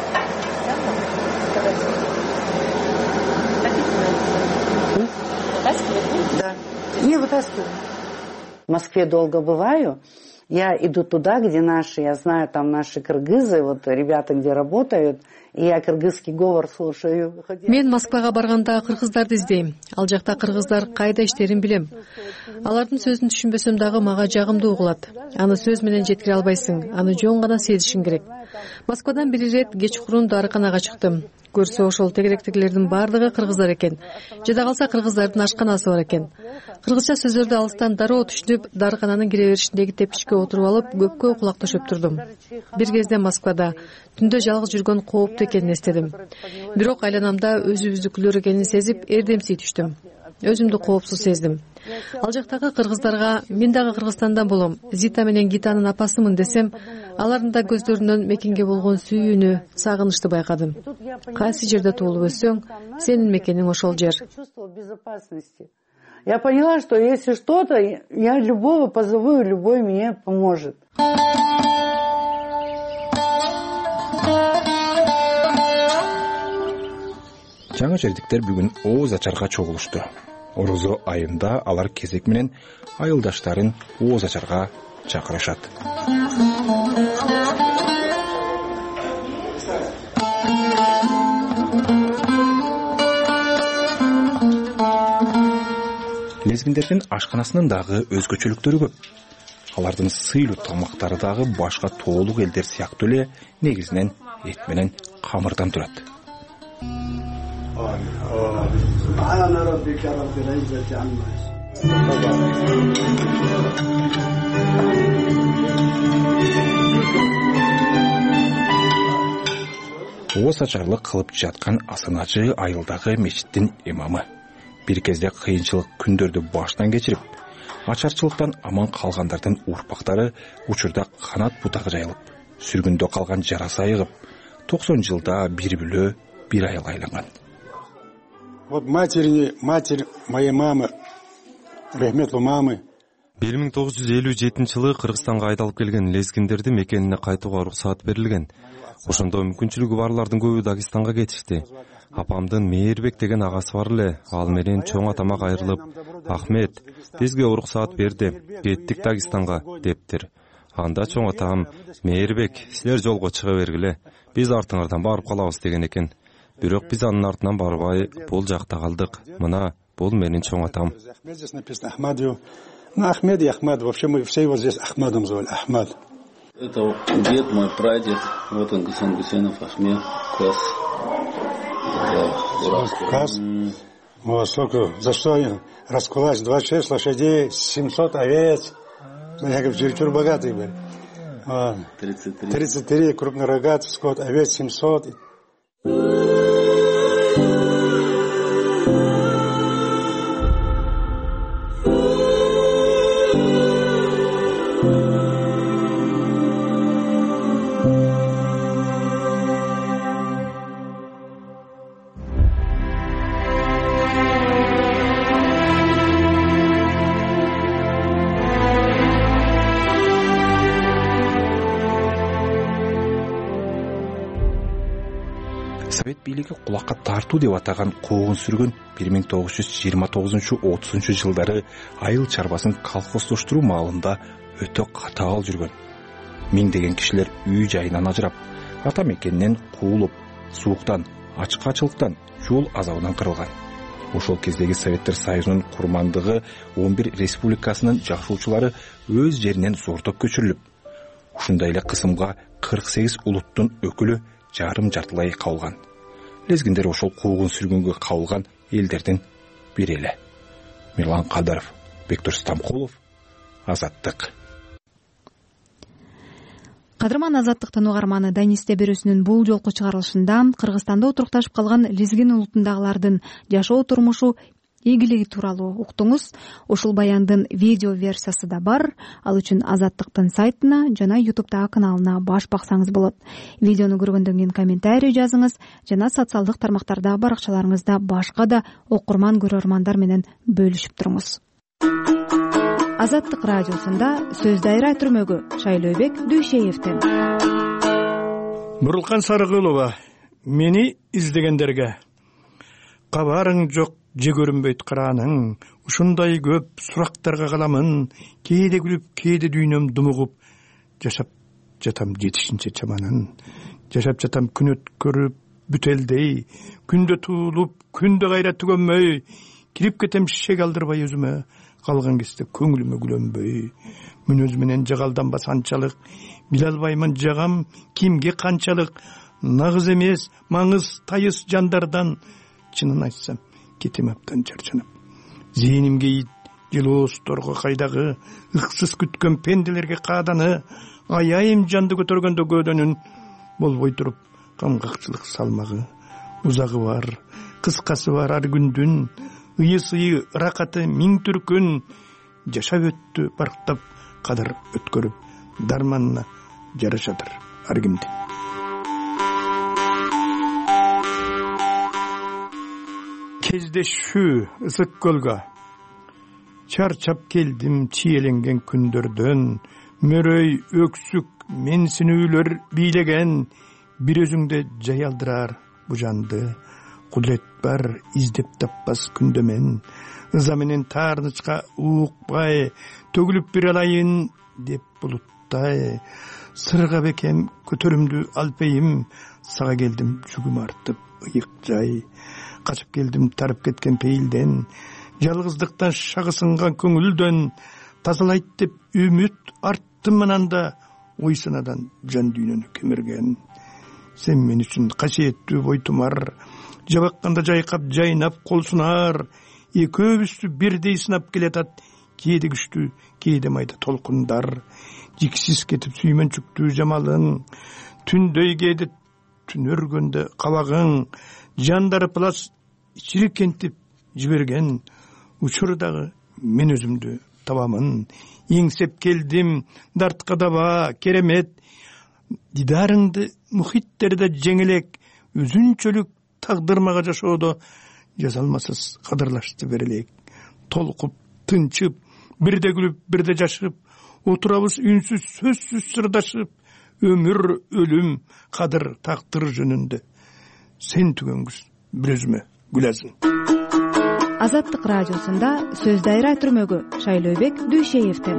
Да. Не вытаскиваю. В Москве долго бываю. Я иду туда, где наши, я знаю, там наши кыргызы, вот ребята, где работают, и я кыргызский говор слушаю. Мен Москвага барганда кыргыздарды издейм. Ал жакта кыргыздар кайда иштерин билем. Алардын сөзүн түшүнбөсөм дагы мага жагымдуу угулат. Аны сөз менен жеткире албайсың, аны жон гана сезишиң керек. Москвадан бир ирет кечкурун дарыканага чыктым. Көрсө ошол тегеректегилердин баардыгы кыргыздар экен. Жада калса кыргыздардын ашканасы бар экен. Кыргызча сөздөрдү алыстан дароо түшүнүп, дарыкананын кире беришиндеги тепкичке отуруп алып, көпкө кулак төшөп турдум. Бир кезде Москвада түндө жалгыз жүргөн кооптуу экенин эстедим. Бирок айланамда өзүбүздүкүлөр экенин сезип, эрдемсий түштүм. Өзүмдү коопсуз сездим. Ал жактагы кыргыздарга мен дагы Кыргызстандан болом, Зита менен Гитанын апасымын десем, алардын да көздөрүнөн мекенге болгон сүйүүнү, сагынычты байкадым. Кайсы жерде туулуп өссөң, сенин мекениң ошол жер. Я поняла, что если что-то, я любого позову, и любой мне поможет. Жаңы жердиктер бүгүн ооз ачарга чогулушту. Орозо айында алар кезек менен айылдаштарын ооз ачарга чакырышат. Лезгиндердин ашканасынын дагы өзгөчөлүктөрү көп. Алардын сыйлуу тамактары дагы башка тоолук элдер сыяктуу эле негизинен эт менен камырдан турат. Ооз ачарлык кылып жаткан асаначы айылдагы мечиттин имамы. Бир кезде кыйынчылык күндөрдү баштан кечирип, ачарчылыктан аман калгандардын урпактары учурда канат бутагы жайылып, сүргүндө калган жарасы айыгып, 90 жылда бир бүлө, бир айыл айланган. Вот матерь моей мамы, рахметлуу мамы. 1957-жылы Кыргызстанга айдалып келген лезгиндерди мекенине кайтууга уруксаат берилген. Ошондо мүмкүнчүлүгү барлардын көбү Дагестанга кетишти. Апамдын Мээрбек деген агасы бар эле, ал менен чоң атама кайрылып, "Ахмет, бизге уруксаат берди, кеттик Дагестанга" дептир. Анда чоң атам "Мээрбек, силер жолго чыга бергиле, биз артыңардан барып калабыз" деген экен. Бирок биз анын артынан барбай, бул жакта калдык. Мына, бул менин чоң атам. Ахмед и Ахмад, вообще мы все его здесь Ахмадом звали, Ахмад. Это дед мой, прадед, вот он, Гусейн Гусейнов, Ахмед, Кас. Кас? Вот сколько, за что раскулач, 26 лошадей, 700 овец. Я говорю, чересчур богатый был. 33 крупнорогатый скот, овец 700. совет бийлиги кулакка тартуу деп атаган куугун сүргөн 1929-30 жылдары айыл чарбасын колхоздоштуруу маалында өтө катаал жүргөн. Миңдеген кишилер үй жайынан ажырап, ата мекенинен куулуп, сууктан, ачкачылыктан, жол азабынан кырылган. Ошол кездеги Советтер Союзунун курмандыгы 11 республикасынын жашоочулары өз жеринен зортоп көчүрүлүп, ушундай эле кысымга 48 улуттун өкүлү жарым жартылай кабылган. Лезгиндер ошол куугун сүргөнгө кабылган элдердин бири эле. Мирлан Кадаров, Бектур Стамкулов, Азаттык. Кадырман Азаттыктын угарманы Данисте берүүсүнүн бул жолку чыгарылышында Кыргызстанда отурукташып калган лезгин улутундагылардын жашоо турмушу ийгилиги тууралуу уктуңуз. Ушул баяндын видео версиясы да бар. Ал үчүн Азаттыктын сайтына жана YouTube'дагы каналына баш баксаңыз болот. Видеону көргөндөн кийин комментарий жазыңыз жана социалдык тармактарда баракчаларыңызда башка да окурман көрөрмандар менен бөлүшүп туруңуз. Азаттык радиосунда сөз дайра түрмөгү Шайлообек Дүйшеевден. Бурулкан Сарыгулова, мени издегендерге кабарың жок, же көрүнбөйт карааның, ушундай көп сурактарга каламын, кээде күлүп, кээде дүйнөм думугуп, жашап жатам жетишинче чаманын, жашап жатам күн өткөрүп бүтелдей, күндө туулуп, күндө кайра түгөнмөй, кирип кетем шек алдырбай өзүмө, калган кезде көңүлүмө күлөнбөй, мүнөз менен жагалданбас анчалык, биле албаймын жагам кимге канчалык, нагыз эмес, маңыз тайыс жандардан, чынын айтсам кетем аптан чарчанып. Зээнимге ит жылоосторго кайдагы, ыксыз күткөн пенделерге кааданы, аяйым жанды көтөргөндө көөдөнүн болбой туруп камгакчылык салмагы, узагы бар, кыскасы бар ар күндүн, ыйы-сыйы ыракаты миң түркүн, жашап өттү барктап кадыр өткөрүп, дарманына жарашадыр ар кимде. Кездешүү ысык көлгө, чарчап келдим чиеленген күндөрдөн, мөрөй өксүк менсинүүлөр бийлеген, бир өзүңдө жай алдырар бу жанды, кулет бар издеп таппас күндөмен, ыза менен таарнычка уукпай, төгүлүп бир алайын деп булуттай, сырга бекем көтөрүмдү алпейим, сага келдим жүгүм артып ыйык жай, качып келдим тарып кеткен пейилден, жалгыздыктан шагысынган көңүлдөн, тазалайт деп үмүт арттым ананда, ой санадан жан дүйнөнү кемирген. Сен мен үчүн касиеттүү бойтумар, жабакканда жайкап жайнап кол сунар, экөөбүздү бирдей сынап келатат, кээде күчтүү, кээде майда толкундар, жиксиз кетип сүймөнчүктүү жамалың, түндөй кээде түн өргөндө кабагың, жандары плас чирикентип жиберген, учурдагы мен өзүмдү табамын, эңсеп келдим дартка даба керемет, дидарыңды мухиттерде жеңелек, өзүнчөлүк тагдырмага жашоодо жазалмасыз кадырлашты берелек. Толкуп, тынчып, бирде күлүп, бирде жашып, отурабыз үнсүз, сөзсүз сырдашып, өмүр, өлүм, кадыр, тактыр жөнүндө. Сен түгөнгүз бир өзүмө күләсин. Азаттык радиосунда сөз дайра түрмөгү Шайлообек Дүйшеевден.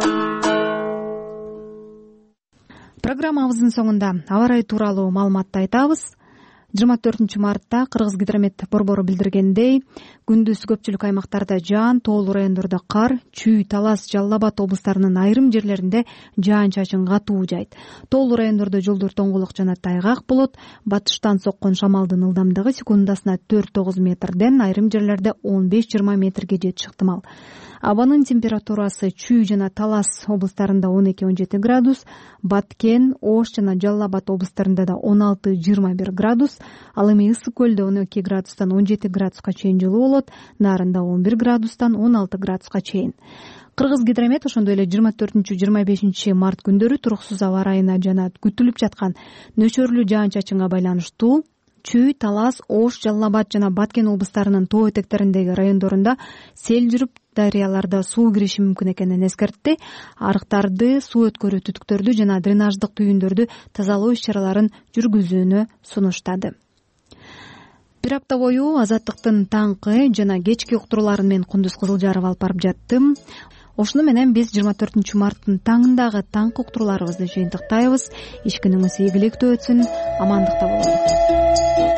Программабыздын соңунда аба ырайы тууралуу маалыматты айтабыз. 24 мартта Кыргызгидромет борбору билдиргендей, күндүз көпчүлүк аймактарда жаан, тоолуу райондордо кар, Чүй, Талас, Жалал Абад облустарынын айрым жерлеринде жаан-чачын катуу жайт. Тоолуу райондордо жолдор тоңголок жана тайгак болот. Батыштан соккон шамалдын ылдамдыгы секундасына 4-9 метрден, айрым жерлерде 15-20 метрге жетиши ыктымал. Абанын температурасы Чүй жана Талас облустарында 12-17 градус, Баткен, Ош жана Жалал Абад облустарында да 16-21 градус, ал эми Ысык көлдө 12 градустан 17 градуска чейин жылуу болот, Нарында 11 градустан 16 градуска чейин. Кыргызгидромет ошондой эле 24-25 март күндөрү туруксуз аба ырайына жана күтүлүп жаткан нөчөрлүү жаан-чачынга байланыштуу Чүй, Талас, Ош, Жалал Абад жана Баткен облустарынын тоо этектериндеги райондорунда сел жүрүп, дарыяларда суу кириши мүмкүн экенин эскертти. Арыктарды, суу өткөрүү түтүктөрдү жана дренаждык түйүндөрдү тазалоо иш-чараларын жүргүзүүнү сунуштады. бир апта бою Азаттыктын таңкы жана кечки уктурууларын мен Кундуз Кызылжаров алып барып жаттым. Ошону менен биз 24 марттын таңындагы таңкы уктурууларыбызды жыйынтыктайбыз. Иш күнүңүз ийгиликтүү өтсүн, амандыкта бололу.